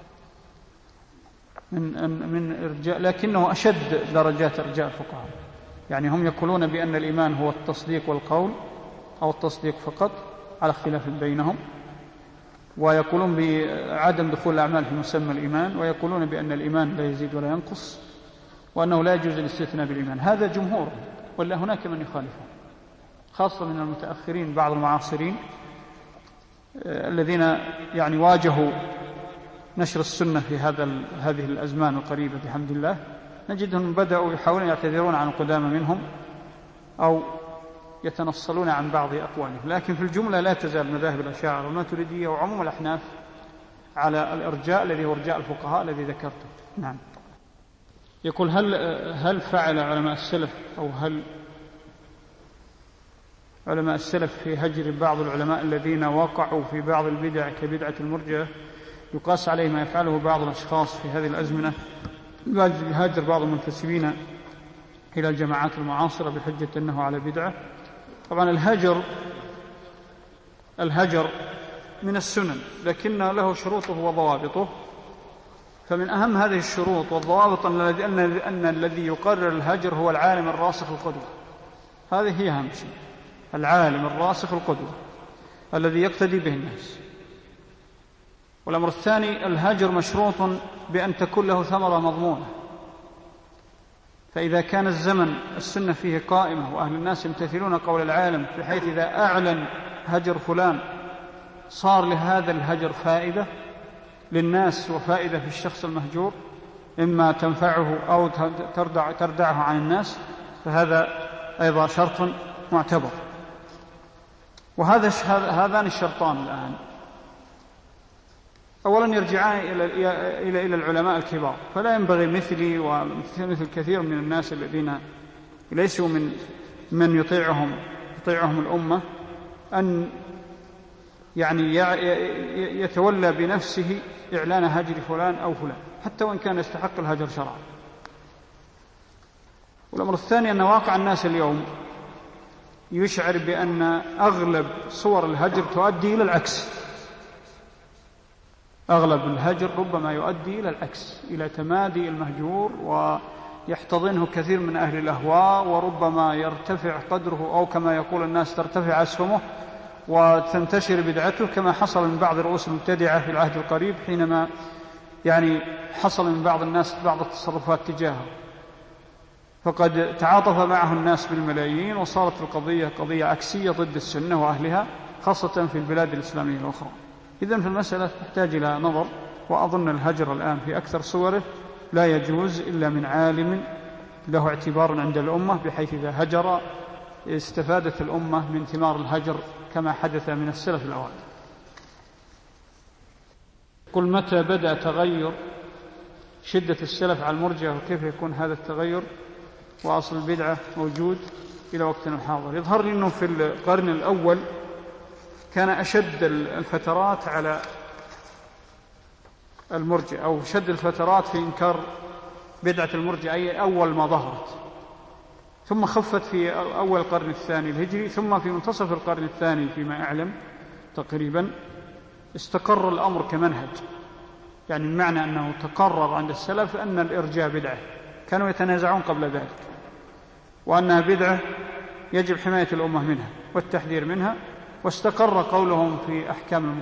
من من إرجاء، لكنه أشد درجات إرجاء الفقهاء، يعني هم يقولون بأن الإيمان هو التصديق والقول أو التصديق فقط على اختلاف بينهم، ويقولون بعدم دخول الأعمال في مسمى الإيمان، ويقولون بأن الإيمان لا يزيد ولا ينقص، وأنه لا يجوز الاستثناء بالإيمان. هذا جمهور، ولا هناك من يخالفه، خاصة من المتأخرين بعض المعاصرين الذين يعني واجهوا نشر السنة في هذا هذه الأزمان القريبة بحمد الله، نجدهم بدأوا يحاولون يعتذرون عن القدامى منهم أو يتنصلون عن بعض أقوالهم، لكن في الجملة لا تزال مذاهب الأشاعرة والماتريدية وعموم الأحناف على الإرجاء الذي هو إرجاء الفقهاء الذي ذكرته. نعم. يقول هل هل فعل علماء السلف أو هل علماء السلف في هجر بعض العلماء الذين وقعوا في بعض البدع كبدعة المرجئة يقاس عليه ما يفعله بعض الأشخاص في هذه الأزمنة، يهاجر بعض المنتسبين إلى الجماعات المعاصرة بحجة أنه على بدعة؟ طبعا الهجر الهجر من السنن، لكن له شروطه وضوابطه، فمن أهم هذه الشروط والضوابط أن, أن الذي يقرر الهجر هو العالم الراسخ القدوة. هذه هي أهم شيء، العالم الراسخ القدوة الذي يقتدي به الناس. والأمر الثاني الهجر مشروط بأن تكون له ثمرة مضمونة، فإذا كان الزمن السنة فيه قائمة وأهل الناس يمتثلون قول العالم بحيث إذا أعلن هجر فلان صار لهذا الهجر فائدة للناس وفائدة في الشخص المهجور، إما تنفعه أو تردع تردعه عن الناس، فهذا أيضا شرط معتبر. وهذا هذان الشرطان الآن أولا يرجعان إلى إلى إلى العلماء الكبار، فلا ينبغي مثلي ومثل كثير من الناس الذين ليسوا من من يطيعهم يطيعهم الأمة أن يعني يتولى بنفسه إعلان هجر فلان أو فلان حتى وإن كان يستحق الهجر شرعا. والأمر الثاني أن واقع الناس اليوم يشعر بأن أغلب صور الهجر تؤدي إلى العكس، أغلب الهجر ربما يؤدي إلى العكس، إلى تمادي المهجور ويحتضنه كثير من أهل الأهواء، وربما يرتفع قدره أو كما يقول الناس ترتفع أسهمه وتنتشر بدعته، كما حصل من بعض رؤوس المبتدعة في العهد القريب حينما يعني حصل من بعض الناس بعض التصرفات تجاهه، فقد تعاطف معه الناس بالملايين وصارت القضية قضية عكسية ضد السنة وأهلها، خاصة في البلاد الإسلامية الأخرى. إذن في المسألة تحتاج إلى نظر، وأظن الهجر الآن في أكثر صوره لا يجوز إلا من عالم له اعتبار عند الأمة، بحيث إذا هجر استفادت الأمة من ثمار الهجر كما حدث من السلف الأوائل. قل متى بدأ تغير شدة السلف على المرجئة وكيف يكون هذا التغير وأصل البدعة موجود إلى وقتنا الحاضر؟ يظهر لي أنه في القرن الأول كان أشد الفترات على المرجئة، أو شد الفترات في إنكار بدعة المرجئة أي أول ما ظهرت، ثم خفت في أول القرن الثاني الهجري، ثم في منتصف القرن الثاني فيما أعلم تقريبا استقر الأمر كمنهج، يعني المعنى أنه تقرر عند السلف أن الإرجاء بدعة، كانوا يتنازعون قبل ذلك، وأنها بدعة يجب حماية الأمة منها والتحذير منها، واستقر قولهم في أحكام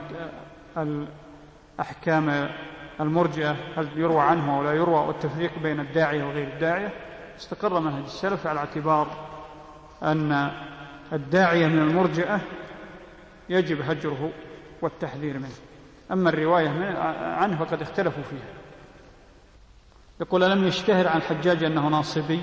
الأحكام المرجئة هل يروى عنه ولا يروى، والتفريق بين الداعية وغير الداعية. استقر منهج السلف على اعتبار أن الداعية من المرجئة يجب هجره والتحذير منه، أما الرواية عنه فقد اختلفوا فيها. يقول ألم يشتهر عن الحجاج أنه ناصبي؟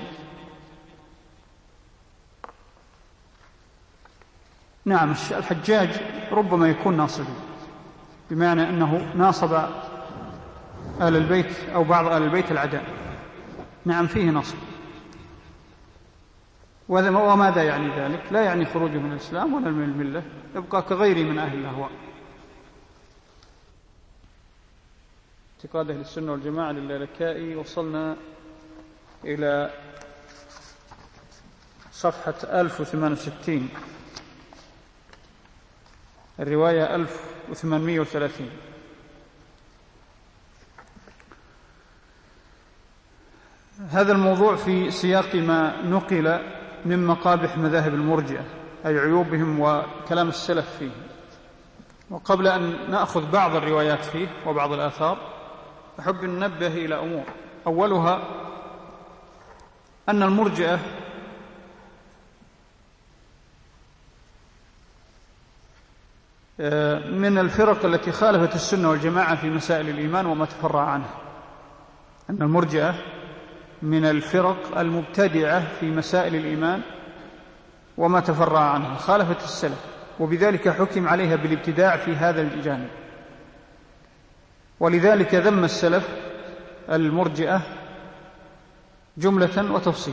نعم، الحجاج ربما يكون ناصبي، بمعنى أنه ناصب آل البيت أو بعض آل البيت العداء، نعم فيه نصب. وماذا يعني ذلك؟ لا يعني خروجه من الإسلام ولا من الملة، يبقى كغيره من أهل الأهواء. اعتقاد أهل السنة والجماعة للالكائي. وصلنا إلى صفحة ألف وثمانية وستين، الرواية ألف وثمانمائة وثلاثين. هذا الموضوع في سياق ما نقل من مقابح مذاهب المرجئة، أي عيوبهم وكلام السلف فيه. وقبل أن نأخذ بعض الروايات فيه وبعض الآثار، أحب أن ننبه إلى أمور. أولها أن المرجئة من الفرق التي خالفت السنة والجماعة في مسائل الإيمان وما تفرع عنها، أن المرجئة من الفرق المبتدعة في مسائل الإيمان وما تفرع عنها، خالفت السلف، وبذلك حكم عليها بالابتداع في هذا الجانب. ولذلك ذم السلف المرجئة جملة وتفصيلا.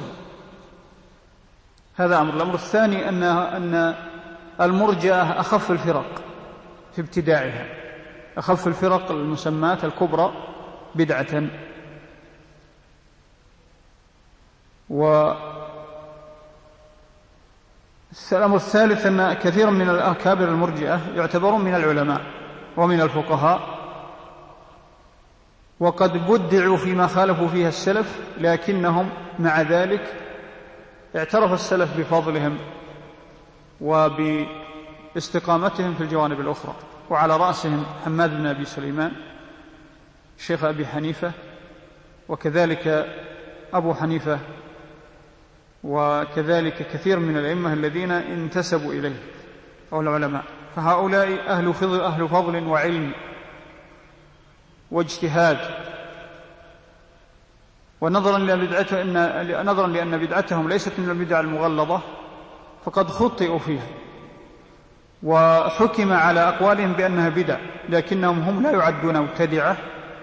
هذا أمر. الأمر الثاني أن أن المرجئة أخف الفرق في ابتداعها، أخف الفرق المسمات الكبرى بدعة. والأمر الثالث أن كثيرا من الأكابر المرجئة يعتبرون من العلماء ومن الفقهاء، وقد بدعوا فيما خالفوا فيها السلف، لكنهم مع ذلك اعترف السلف بفضلهم وباستقامتهم في الجوانب الأخرى، وعلى رأسهم حماد بن أبي سليمان شيخ أبي حنيفة، وكذلك أبو حنيفة، وكذلك كثير من الأئمة الذين انتسبوا إليه أو العلماء. فهؤلاء أهل فضل, أهل فضل وعلم واجتهاد، ونظرا لأن, نظرا لأن بدعتهم ليست من البدع المغلظة فقد خطئوا فيها وحكم على أقوالهم بأنها بدع، لكنهم هم لا يعدون مبتدعة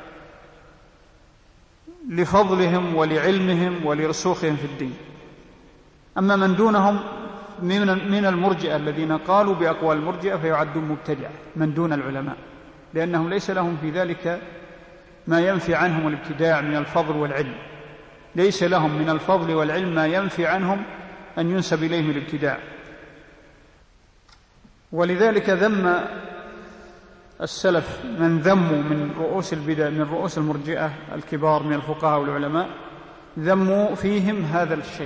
لفضلهم ولعلمهم ولرسوخهم في الدين. أما من دونهم من المرجئة الذين قالوا بأقوال المرجئة فيعدون مبتدعة من دون العلماء، لأنهم ليس لهم في ذلك ما ينفي عنهم الابتداع من الفضل والعلم، ليس لهم من الفضل والعلم ما ينفي عنهم أن ينسب إليهم الابتداع. ولذلك ذم السلف من ذموا من رؤوس البدع من رؤوس المرجئة الكبار من الفقهاء والعلماء، ذموا فيهم هذا الشيء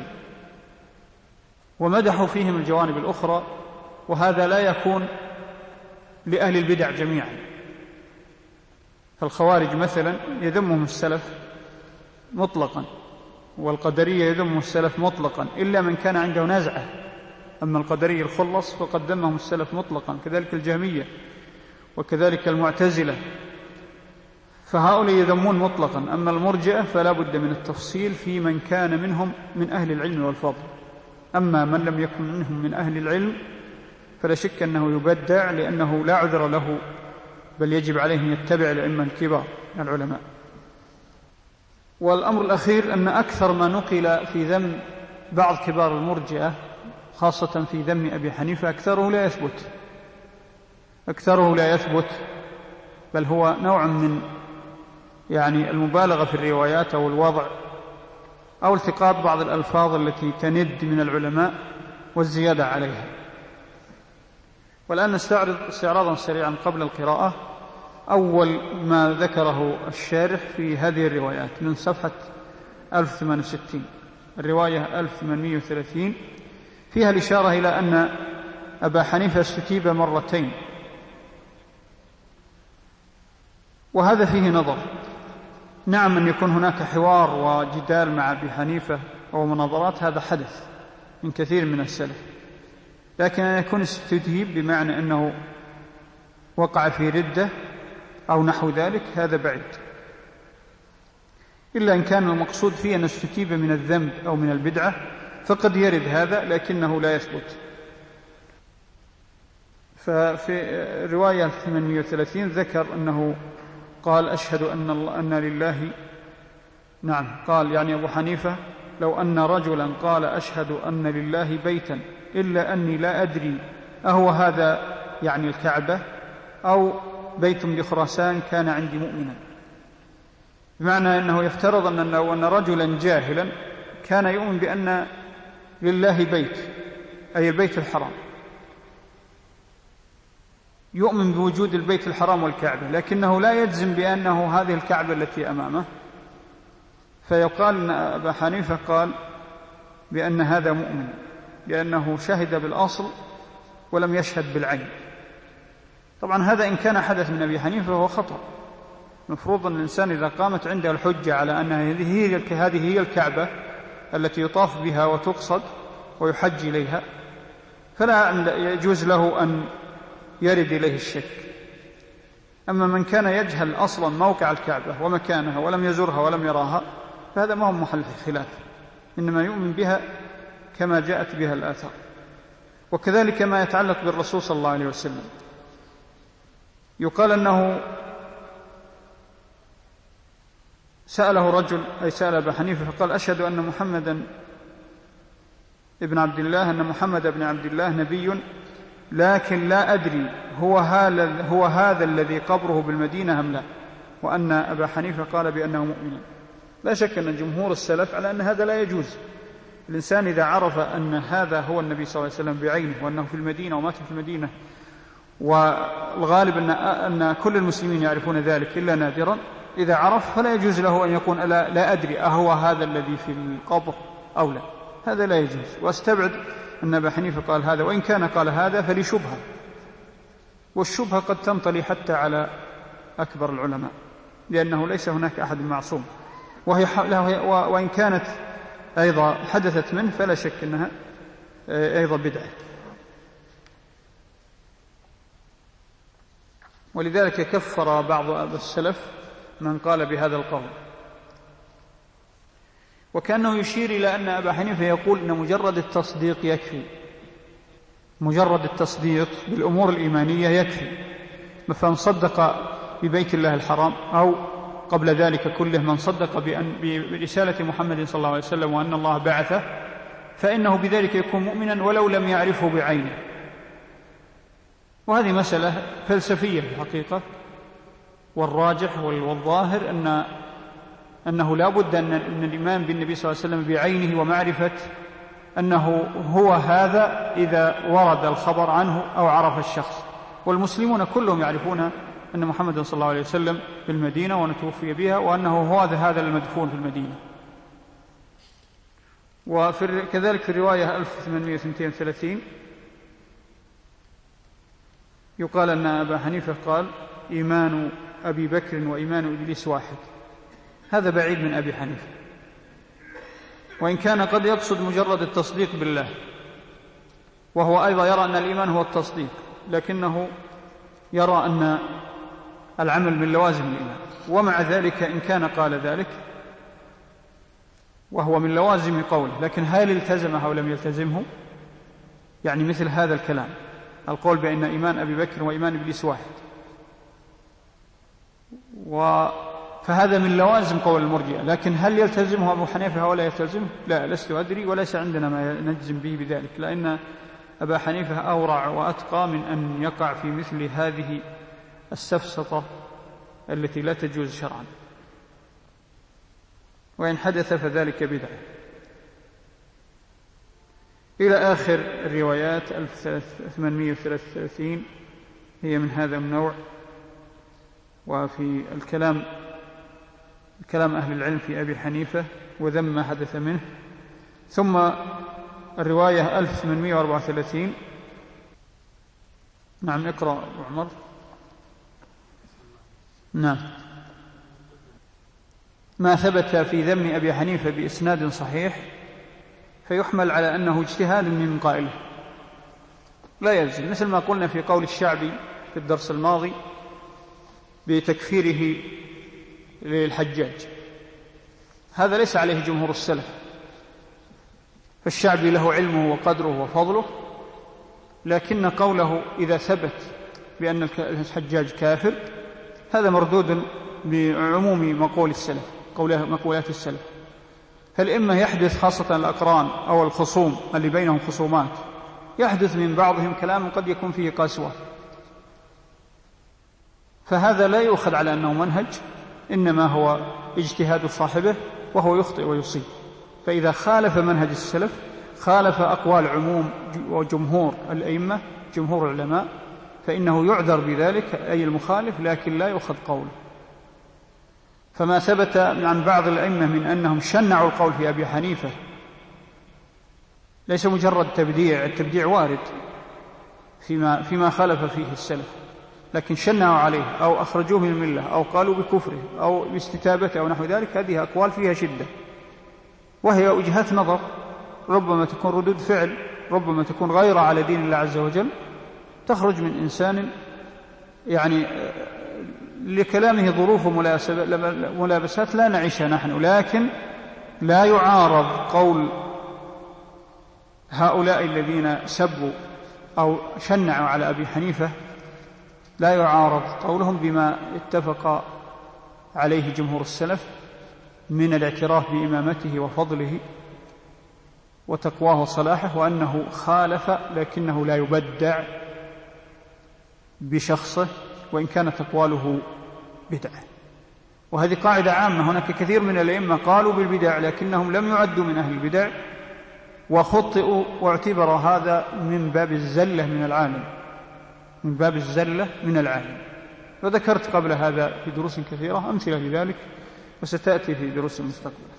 ومدحوا فيهم الجوانب الأخرى، وهذا لا يكون لأهل البدع جميعا. فالخوارج مثلا يذمهم السلف مطلقا، والقدرية يذمهم السلف مطلقا إلا من كان عنده نزعة، أما القدرية الخلص فقد ذمهم السلف مطلقا، كذلك الجهمية وكذلك المعتزلة، فهؤلاء يذمون مطلقا. أما المرجئة فلا بد من التفصيل في من كان منهم من أهل العلم والفضل، أما من لم يكن منهم من أهل العلم فلا شك أنه يبدع، لأنه لا عذر له، بل يجب عليه أن يتبع الأئمة الكبار العلماء. والأمر الأخير أن أكثر ما نقل في ذم بعض كبار المرجئة خاصة في ذم أبي حنيفة أكثره لا يثبت أكثره لا يثبت بل هو نوع من يعني المبالغة في الروايات أو الوضع أو التقاط بعض الألفاظ التي تند من العلماء والزيادة عليها. والآن نستعرض استعراضا سريعا قبل القراءة أول ما ذكره الشارح في هذه الروايات من صفحة ألف وثمانية وستين، الرواية ألف وثمانمائة وثلاثين، فيها الإشارة إلى أن أبا حنيفة استتيب مرتين، وهذا فيه نظر. نعم أن يكون هناك حوار وجدال مع أبي حنيفة أو مناظرات، هذا حدث من كثير من السلف، لكن أن يكون استتيب بمعنى أنه وقع في ردة أو نحو ذلك هذا بعيد، إلا إن كان المقصود فيه أن استتيب من الذنب أو من البدعة فقد يرد هذا، لكنه لا يثبت. ففي رواية ثمانمائة وثلاثين ذكر أنه قال أشهد أن, الله أن لله نعم قال يعني أبو حنيفة لو أن رجلا قال أشهد أن لله بيتا إلا أني لا أدري أهو هذا يعني الكعبة أو بيت بخراسان كان عندي مؤمنا، بمعنى أنه يفترض أن لو أن رجلا جاهلا كان يؤمن بأن لله بيت أي البيت الحرام، يؤمن بوجود البيت الحرام والكعبة، لكنه لا يجزم بأنه هذه الكعبة التي أمامه، فيقال أن أبا حنيفة قال بأن هذا مؤمن لأنه شهد بالأصل ولم يشهد بالعين. طبعا هذا إن كان حدث من أبي حنيفة فهو خطأ. مفروض أن الإنسان إذا قامت عنده الحجة على أن هذه هي الكعبة التي يطاف بها وتقصد ويحج إليها، فلا يجوز له أن يرد إليه الشك. أما من كان يجهل أصلا موقع الكعبة ومكانها ولم يزرها ولم يراها فهذا ما هو محل خلاف، إنما يؤمن بها كما جاءت بها الآثار. وكذلك ما يتعلق بالرسول صلى الله عليه وسلم، يقال أنه سأله رجل أي سأل أبا حنيفة فقال أشهد أن محمدا ابن عبد الله أن محمد بن عبد الله نبي، لكن لا أدري هو هذا, هو هذا الذي قبره بالمدينة أم لا، وأن أبا حنيفة قال بأنه مؤمن. لا شك أن جمهور السلف على أن هذا لا يجوز. الإنسان إذا عرف أن هذا هو النبي صلى الله عليه وسلم بعينه وأنه في المدينة ومات في المدينة، والغالب أن, أن كل المسلمين يعرفون ذلك إلا نادرا، إذا عرف فلا يجوز له أن يقول لا, لا أدري أهو هذا الذي في القبر أو لا، هذا لا يجوز. واستبعد أن أبا حنيفة قال هذا، وإن كان قال هذا فلشبهة، والشبهة قد تنطلي حتى على أكبر العلماء، لأنه ليس هناك أحد معصوم، وهي وإن كانت أيضا حدثت منه فلا شك أنها أيضا بدعة. ولذلك كفر بعض السلف من قال بهذا القول، وكأنه يشير إلى أن أبا حنيفة يقول أن مجرد التصديق يكفي، مجرد التصديق بالأمور الإيمانية يكفي، فمن صدق ببيت الله الحرام أو قبل ذلك كله من صدق برسالة محمد صلى الله عليه وسلم وأن الله بعثه فإنه بذلك يكون مؤمنا ولو لم يعرفه بعينه. وهذه مسألة فلسفية في الحقيقة، والراجح والظاهر أن أنه لا بد أن الإيمان بالنبي صلى الله عليه وسلم بعينه ومعرفة أنه هو هذا إذا ورد الخبر عنه أو عرف الشخص. والمسلمون كلهم يعرفون أن محمد صلى الله عليه وسلم في المدينة ونتوفي بها، وأنه هو هذا المدفون في المدينة. وكذلك في الرواية ألف وثمانمائة واثنين وثلاثين يقال أن أبا حنيفة قال إيمان أبي بكر وإيمان إبليس واحد. هذا بعيد من أبي حنيفة، وإن كان قد يقصد مجرد التصديق بالله، وهو أيضا يرى أن الإيمان هو التصديق، لكنه يرى أن العمل من لوازم الإيمان. ومع ذلك إن كان قال ذلك وهو من لوازم قوله، لكن هل التزمه أو لم يلتزمه؟ يعني مثل هذا الكلام، القول بأن إيمان أبي بكر وإيمان إبليس واحد، و فهذا من لوازم قول المرجئة، لكن هل يلتزمه أبو حنيفة ولا يلتزمه؟ لا، لست أدري، وليس عندنا ما نجزم به بذلك، لأن أبا حنيفة أورع وأتقى من أن يقع في مثل هذه السفسطة التي لا تجوز شرعا، وإن حدث فذلك بدعة. إلى آخر الروايات ألف وثمانمائة وثلاثة وثلاثين هي من هذا النوع. وفي الكلام كلام أهل العلم في أبي حنيفة وذم ما حدث منه. ثم الرواية ألف وثمانمائة وأربعة وثلاثين. نعم، اقرأ عمر. نعم. ما ثبت في ذم أبي حنيفة بإسناد صحيح فيحمل على أنه اجتهاد من قائله لا يلزم، مثل ما قلنا في قول الشعبي في الدرس الماضي بتكفيره للحجاج، هذا ليس عليه جمهور السلف، فالشعبي له علمه وقدره وفضله، لكن قوله إذا ثبت بأن الحجاج كافر هذا مردود بعموم مقول السلف، مقولات السلف. فالإمة يحدث خاصة الأقران أو الخصوم اللي بينهم خصومات، يحدث من بعضهم كلام قد يكون فيه قسوة، فهذا لا يؤخذ على أنه منهج، إنما هو اجتهاد صاحبه وهو يخطئ ويصيب. فإذا خالف منهج السلف خالف أقوال عموم وجمهور الأئمة جمهور العلماء فإنه يعذر بذلك أي المخالف، لكن لا يؤخذ قوله. فما ثبت عن بعض الأئمة من أنهم شنعوا القول في أبي حنيفة ليس مجرد تبديع، التبديع وارد فيما, فيما خالف فيه السلف، لكن شنعوا عليه أو أخرجوه من الملة أو قالوا بكفره أو باستتابته أو نحو ذلك، هذه أقوال فيها شدة، وهي وجهات نظر، ربما تكون ردود فعل، ربما تكون غير على دين الله عز وجل، تخرج من إنسان يعني لكلامه ظروف وملابسات لا نعيشها نحن، لكن لا يعارض قول هؤلاء الذين سبوا أو شنعوا على أبي حنيفة، لا يعارض قولهم بما اتفق عليه جمهور السلف من الاعتراف بإمامته وفضله وتقواه وصلاحه، وأنه خالف لكنه لا يبدع بشخصه وإن كانت أقواله بدعة. وهذه قاعدة عامة، هناك كثير من الأئمة قالوا بالبدع لكنهم لم يعدوا من أهل البدع وخطئوا، واعتبر هذا من باب الزلة من العالم، من باب الزلة من العالم. وذكرت قبل هذا في دروس كثيرة أمثلة لذلك، وستأتي في دروس المستقبل،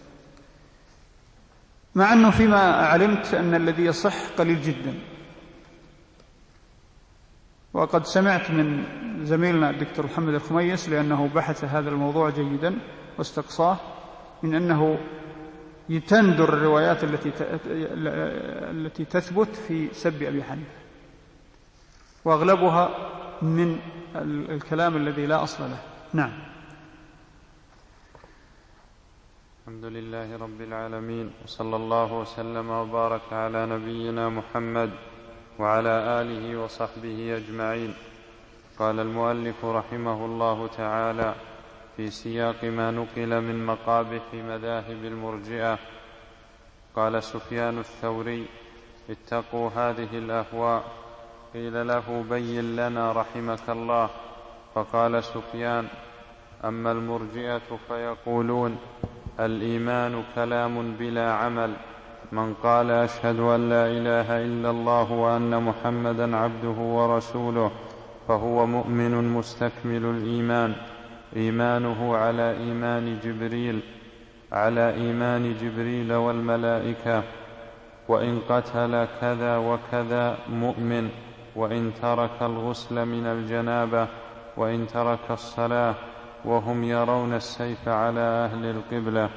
مع أنه فيما علمت أن الذي يصح قليل جدا. وقد سمعت من زميلنا الدكتور محمد الخميس، لأنه بحث هذا الموضوع جيدا واستقصاه، من أنه يتندر الروايات التي التي تثبت في سب أبي حنيفة، وأغلبها من الكلام الذي لا أصل له. نعم. الحمد لله رب العالمين، وصلى الله وسلم وبارك على نبينا محمد وعلى آله وصحبه أجمعين. قال المؤلف رحمه الله تعالى في سياق ما نقل من مقابح مذاهب المرجئة: قال سفيان الثوري: اتقوا هذه الأهواء. قيل له: بين لنا رحمك الله. فقال سفيان: أما المرجئة فيقولون الإيمان كلام بلا عمل، من قال أشهد أن لا إله إلا الله وأن محمدا عبده ورسوله فهو مؤمن مستكمل الإيمان، إيمانه على إيمان جبريل على إيمان جبريل والملائكة، وإن قتل كذا وكذا مؤمن، وإن ترك الغسل من الجنابة، وإن ترك الصلاة، وهم يرون السيف على أهل القبلة.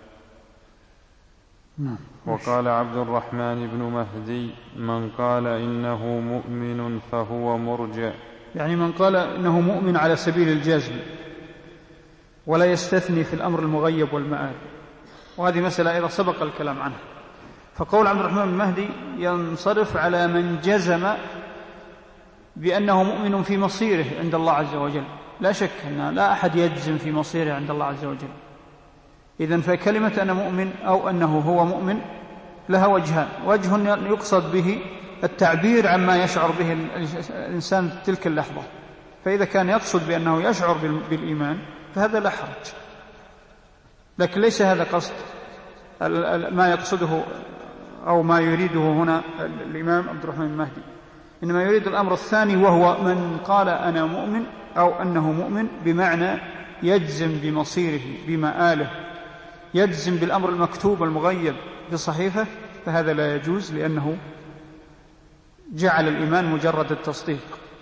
وقال عبد الرحمن بن مهدي: من قال إنه مؤمن فهو مرجع، يعني من قال إنه مؤمن على سبيل الجزم ولا يستثني في الأمر المغيب والمآل، وهذه مسألة أيضا سبق الكلام عنها. فقول عبد الرحمن بن مهدي ينصرف على من جزم بأنه مؤمن في مصيره عند الله عز وجل. لا شك أن لا أحد يجزم في مصيره عند الله عز وجل. إذن فكلمة أنا مؤمن أو أنه هو مؤمن لها وجهان: وجه يقصد به التعبير عما يشعر به الإنسان تلك اللحظة، فإذا كان يقصد بأنه يشعر بالإيمان فهذا لا حرج، لكن ليس هذا قصد ما يقصده أو ما يريده هنا الإمام عبد الرحمن المهدي، إنما يريد الأمر الثاني، وهو من قال أنا مؤمن أو أنه مؤمن بمعنى يجزم بمصيره بمآله، يجزم بالأمر المكتوب المغيب بصحيفة، فهذا لا يجوز، لأنه جعل الإيمان مجرد التصديق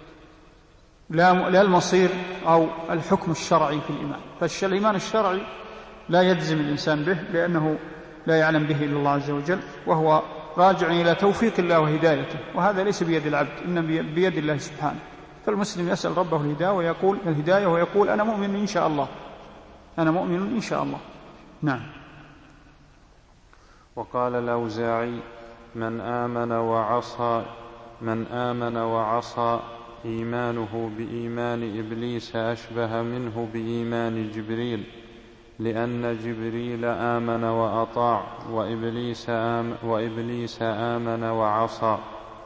لا المصير أو الحكم الشرعي في الإيمان. فالإيمان الشرعي لا يجزم الإنسان به، لأنه لا يعلم به إلا الله عز وجل، وهو راجع إلى توفيق الله وهدايته، وهذا ليس بيد العبد، إنما بيد الله سبحانه. فالمسلم يسأل ربه الهداية ويقول الهداية ويقول أنا مؤمن إن شاء الله، أنا مؤمن إن شاء الله. نعم. وقال الأوزاعي: من آمن وعصى من آمن وعصى إيمانه بإيمان إبليس أشبه منه بإيمان جبريل، لأن جبريل آمن وأطاع، وإبليس آمن, وإبليس آمن وعصى.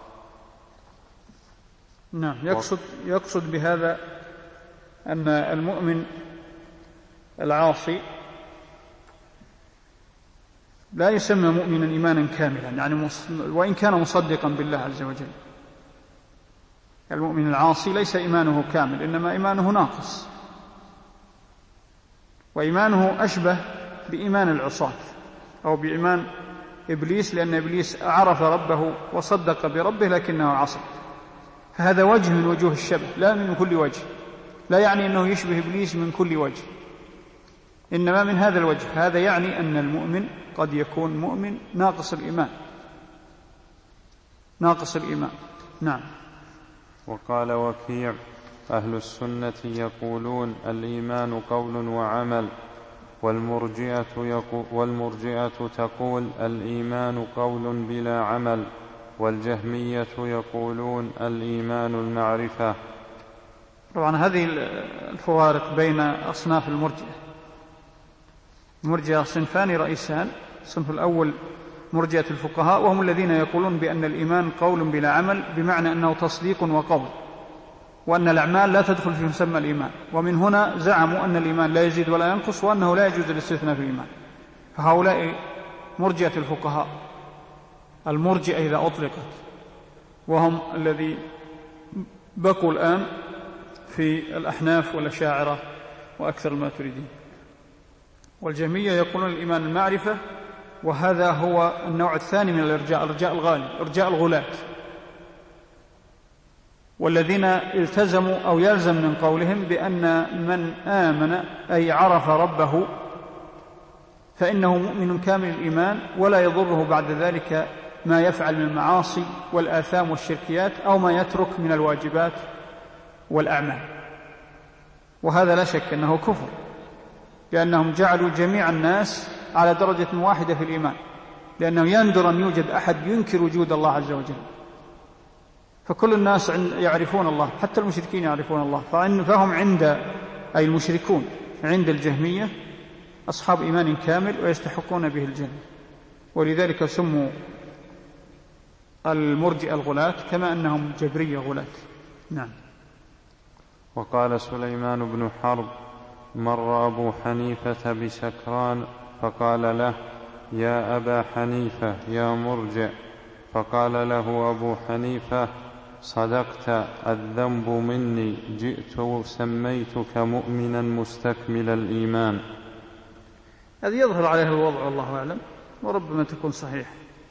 نعم. يقصد, يقصد بهذا أن المؤمن العاصي لا يسمى مؤمنا إيمانا كاملا، يعني وإن كان مصدقا بالله عز وجل. المؤمن العاصي ليس إيمانه كامل، إنما إيمانه ناقص، وإيمانه أشبه بإيمان العصاة أو بإيمان إبليس، لأن إبليس عرف ربه وصدق بربه لكنه عصى، فهذا وجه من وجوه الشبه لا من كل وجه، لا يعني أنه يشبه إبليس من كل وجه، إنما من هذا الوجه. هذا يعني أن المؤمن قد يكون مؤمن ناقص الإيمان، ناقص الإيمان. نعم. وقال وكيع: أهل السنة يقولون الإيمان قول وعمل، والمرجئة, يقو والمرجئة تقول الإيمان قول بلا عمل، والجهمية يقولون الإيمان المعرفة. طبعا هذه الفوارق بين أصناف المرجئة. المرجئة صنفان رئيسان: الصنف الأول مرجئة الفقهاء، وهم الذين يقولون بأن الإيمان قول بلا عمل، بمعنى أنه تصديق وقول، وأن الأعمال لا تدخل في مسمى الإيمان. ومن هنا زعموا أن الإيمان لا يزيد ولا ينقص، وأنه لا يجوز الاستثناء في الإيمان. فهؤلاء مرجئة الفقهاء، المرجئة إذا أطلقت، وهم الذي بقوا الآن في الأحناف والأشاعرة وأكثر الماتريديين. والجهمية يقولون الإيمان المعرفة، وهذا هو النوع الثاني من الإرجاء، الإرجاء الغالي، إرجاء الغلاة، والذين التزموا أو يلزم من قولهم بأن من آمن أي عرف ربه فإنه مؤمن كامل الإيمان، ولا يضره بعد ذلك ما يفعل من المعاصي والآثام والشركيات، أو ما يترك من الواجبات والأعمال. وهذا لا شك أنه كفر، لأنهم جعلوا جميع الناس على درجة واحدة في الإيمان، لأنه يندر أن يوجد أحد ينكر وجود الله عز وجل. فكل الناس يعرفون الله، حتى المشركين يعرفون الله، فهم عند أي المشركون عند الجهمية أصحاب إيمان كامل ويستحقون به الجنة، ولذلك سموا المرجئة الغلاة، كما أنهم جبرية غلاة. نعم. وقال سليمان بن حرب: مر أبو حنيفة بسكران فقال له: يا أبا حنيفة يا مرجئ. فقال له أبو حنيفة: صدقت، الذنب مني، جئت سميتك مؤمنا مستكمل الإيمان. هذا يظهر عليه الوضع والله أعلم، وربما تكون صحيح.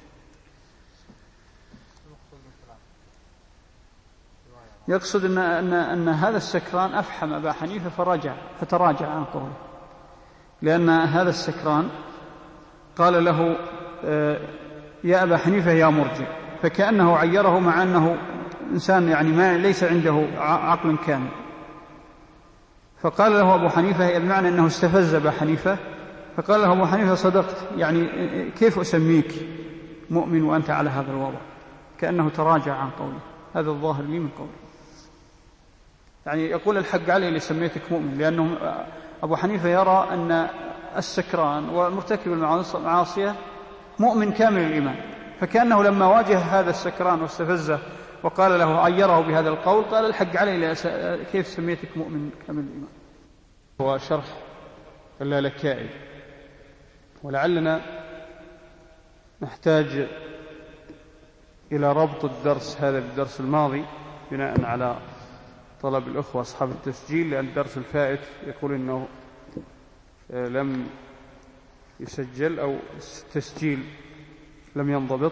يقصد أن, أن, أن هذا السكران أفحم أبا حنيفة فرجع فتراجع عن قوله، لأن هذا السكران قال له: يا أبا حنيفة يا مرجئ، فكأنه عيره، مع أنه إنسان يعني ما ليس عنده عقل كامل. فقال له أبو حنيفة، بمعنى أنه استفز أبا حنيفة، فقال له أبو حنيفة: صدقت، يعني كيف أسميك مؤمن وأنت على هذا الوضع؟ كأنه تراجع عن قوله. هذا الظاهر لي من قوله، يعني يقول الحق علي اللي سميتك مؤمن، لأنه أبو حنيفة يرى أن السكران والمرتكب المعاصية مؤمن كامل الإيمان، فكأنه لما واجه هذا السكران واستفزه وقال له عيره بهذا القول، قال الحق علي كيف سميتك مؤمن كامل الإيمان. هو شرح اللالكائي، ولعلنا نحتاج إلى ربط الدرس هذا بالدرس الماضي بناء على طلب الأخوة أصحاب التسجيل، لأن الدرس الفائت يقول إنه لم يسجل أو التسجيل لم ينضبط.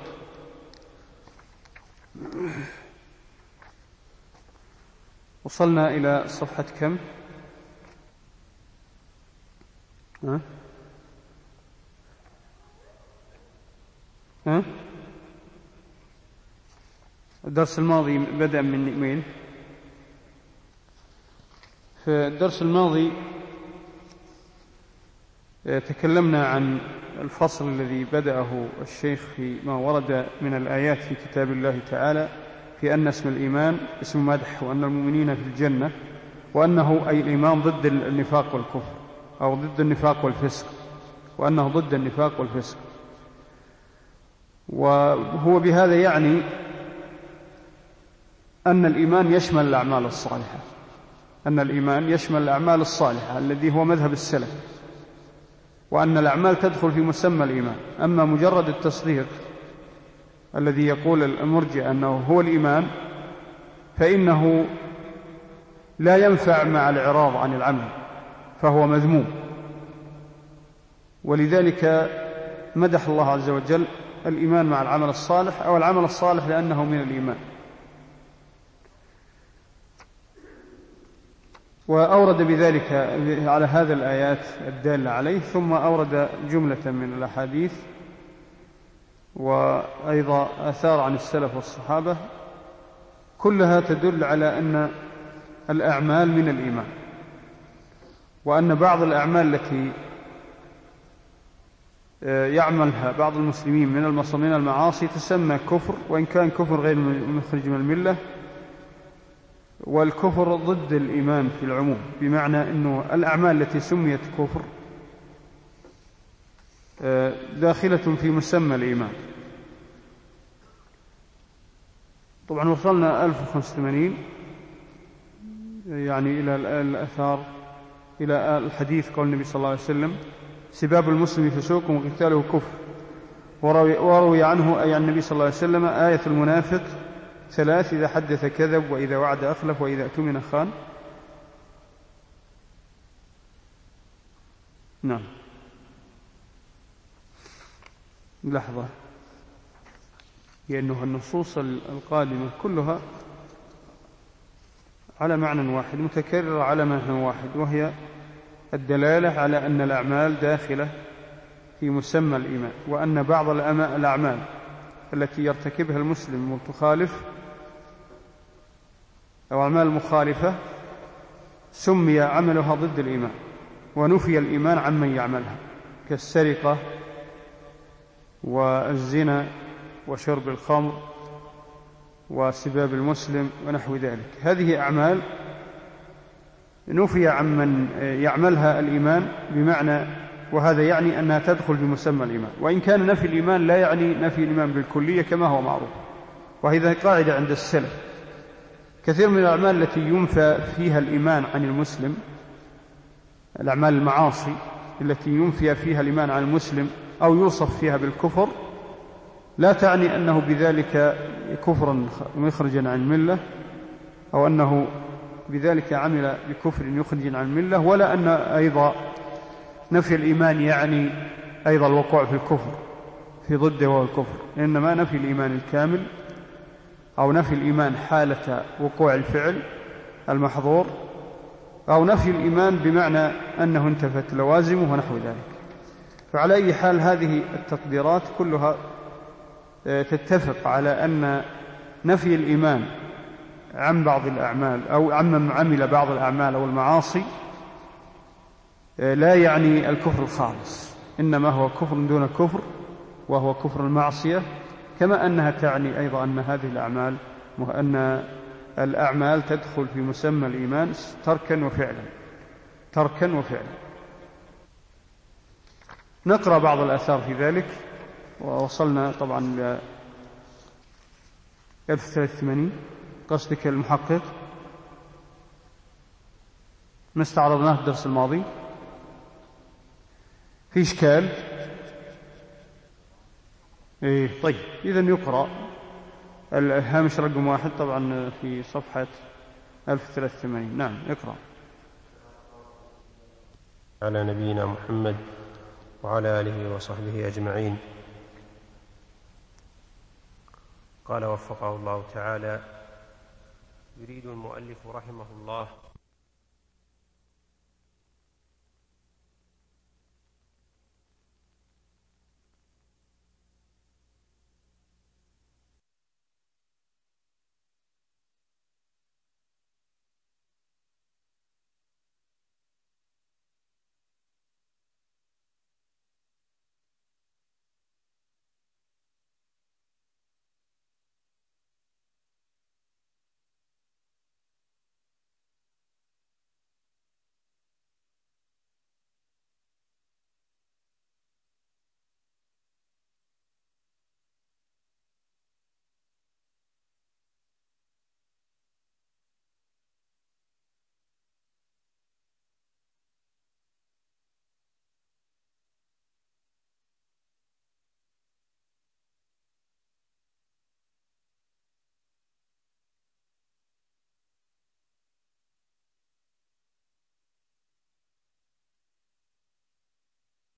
وصلنا إلى صفحة كم؟ ها؟ ها؟ الدرس الماضي بدأ من مين؟ في الدرس الماضي تكلمنا عن الفصل الذي بدأه الشيخ في ما ورد من الآيات في كتاب الله تعالى في أن اسم الإيمان اسم مدح، وأن المؤمنين في الجنة، وأنه أي الإيمان ضد النفاق والكفر، أو ضد النفاق والفسق، وأنه ضد النفاق والفسق. وهو بهذا يعني أن الإيمان يشمل الأعمال الصالحة، أن الإيمان يشمل الأعمال الصالحة الذي هو مذهب السلف، وأن الأعمال تدخل في مسمى الإيمان. أما مجرد التصديق الذي يقول المرجئة أنه هو الإيمان، فإنه لا ينفع مع الإعراض عن العمل، فهو مذموم. ولذلك مدح الله عز وجل الإيمان مع العمل الصالح، أو العمل الصالح لأنه من الإيمان. وأورد بذلك على هذا الآيات الدالة عليه، ثم أورد جملة من الأحاديث وأيضا آثار عن السلف والصحابة كلها تدل على أن الأعمال من الإيمان، وأن بعض الأعمال التي يعملها بعض المسلمين من المعاصي تسمى كفر، وإن كان كفر غير مخرج من الملة. والكفر ضد الإيمان في العموم، بمعنى أنه الأعمال التي سميت كفر داخلة في مسمى الإيمان. طبعا وصلنا ألف وخمسة وثمانين يعني إلى الأثار، إلى الحديث قول النبي صلى الله عليه وسلم: سباب المسلم فسوق وقتاله كفر. وروي, وروي عنه أي عن النبي صلى الله عليه وسلم: آية المنافق ثلاث: إذا حدث كذب، وإذا وعد أخلف، وإذا اؤتمن خان. نعم. لحظة، لأنه النصوص القادمة كلها على معنى واحد، متكررة على معنى واحد، وهي الدلالة على أن الأعمال داخلة في مسمى الإيمان، وأن بعض الأعمال التي يرتكبها المسلم وتخالف أو أعمال مخالفة سمي عملها ضد الإيمان، ونفي الإيمان عمن يعملها، كالسرقة والزنا وشرب الخمر وسباب المسلم ونحو ذلك. هذه أعمال نفي عمن يعملها الإيمان، بمعنى وهذا يعني أنها تدخل بمسمى الإيمان، وإن كان نفي الإيمان لا يعني نفي الإيمان بالكلية كما هو معروف، وهذا قاعدة عند السلف. كثير من الأعمال التي ينفى فيها الإيمان عن المسلم، الأعمال المعاصي التي ينفي فيها الإيمان عن المسلم أو يوصف فيها بالكفر، لا تعني أنه بذلك كفرا مخرجا عن الملة، أو أنه بذلك عمل بكفر يخرج عن الملة، ولا أن أيضا نفي الإيمان يعني أيضا الوقوع في الكفر في ضده وهو الكفر، إنما نفي الإيمان الكامل أو نفي الإيمان حالة وقوع الفعل المحظور، أو نفي الإيمان بمعنى أنه انتفت لوازمه ونحو ذلك. فعلى أي حال هذه التقديرات كلها تتفق على أن نفي الإيمان عن بعض الأعمال أو عمن عمل بعض الأعمال أو المعاصي لا يعني الكفر الخالص، إنما هو كفر دون كفر، وهو كفر المعصية، كما أنها تعني أيضا أن هذه الأعمال أن الأعمال تدخل في مسمى الإيمان تركا وفعلا تركا وفعلا. نقرأ بعض الآثار في ذلك، ووصلنا طبعا ل ألف وثلاثمائة وثمانين. قصدك المحقق ما استعرضناه الدرس الماضي؟ في إشكال؟ إيه طيب، إذن يقرأ الهامش رقم واحد طبعا في صفحة ألف وثلاثمائة وثمانين. نعم اقرأ. على نبينا محمد وعلى آله وصحبه أجمعين. قال وفقه الله تعالى: يريد المؤلف رحمه الله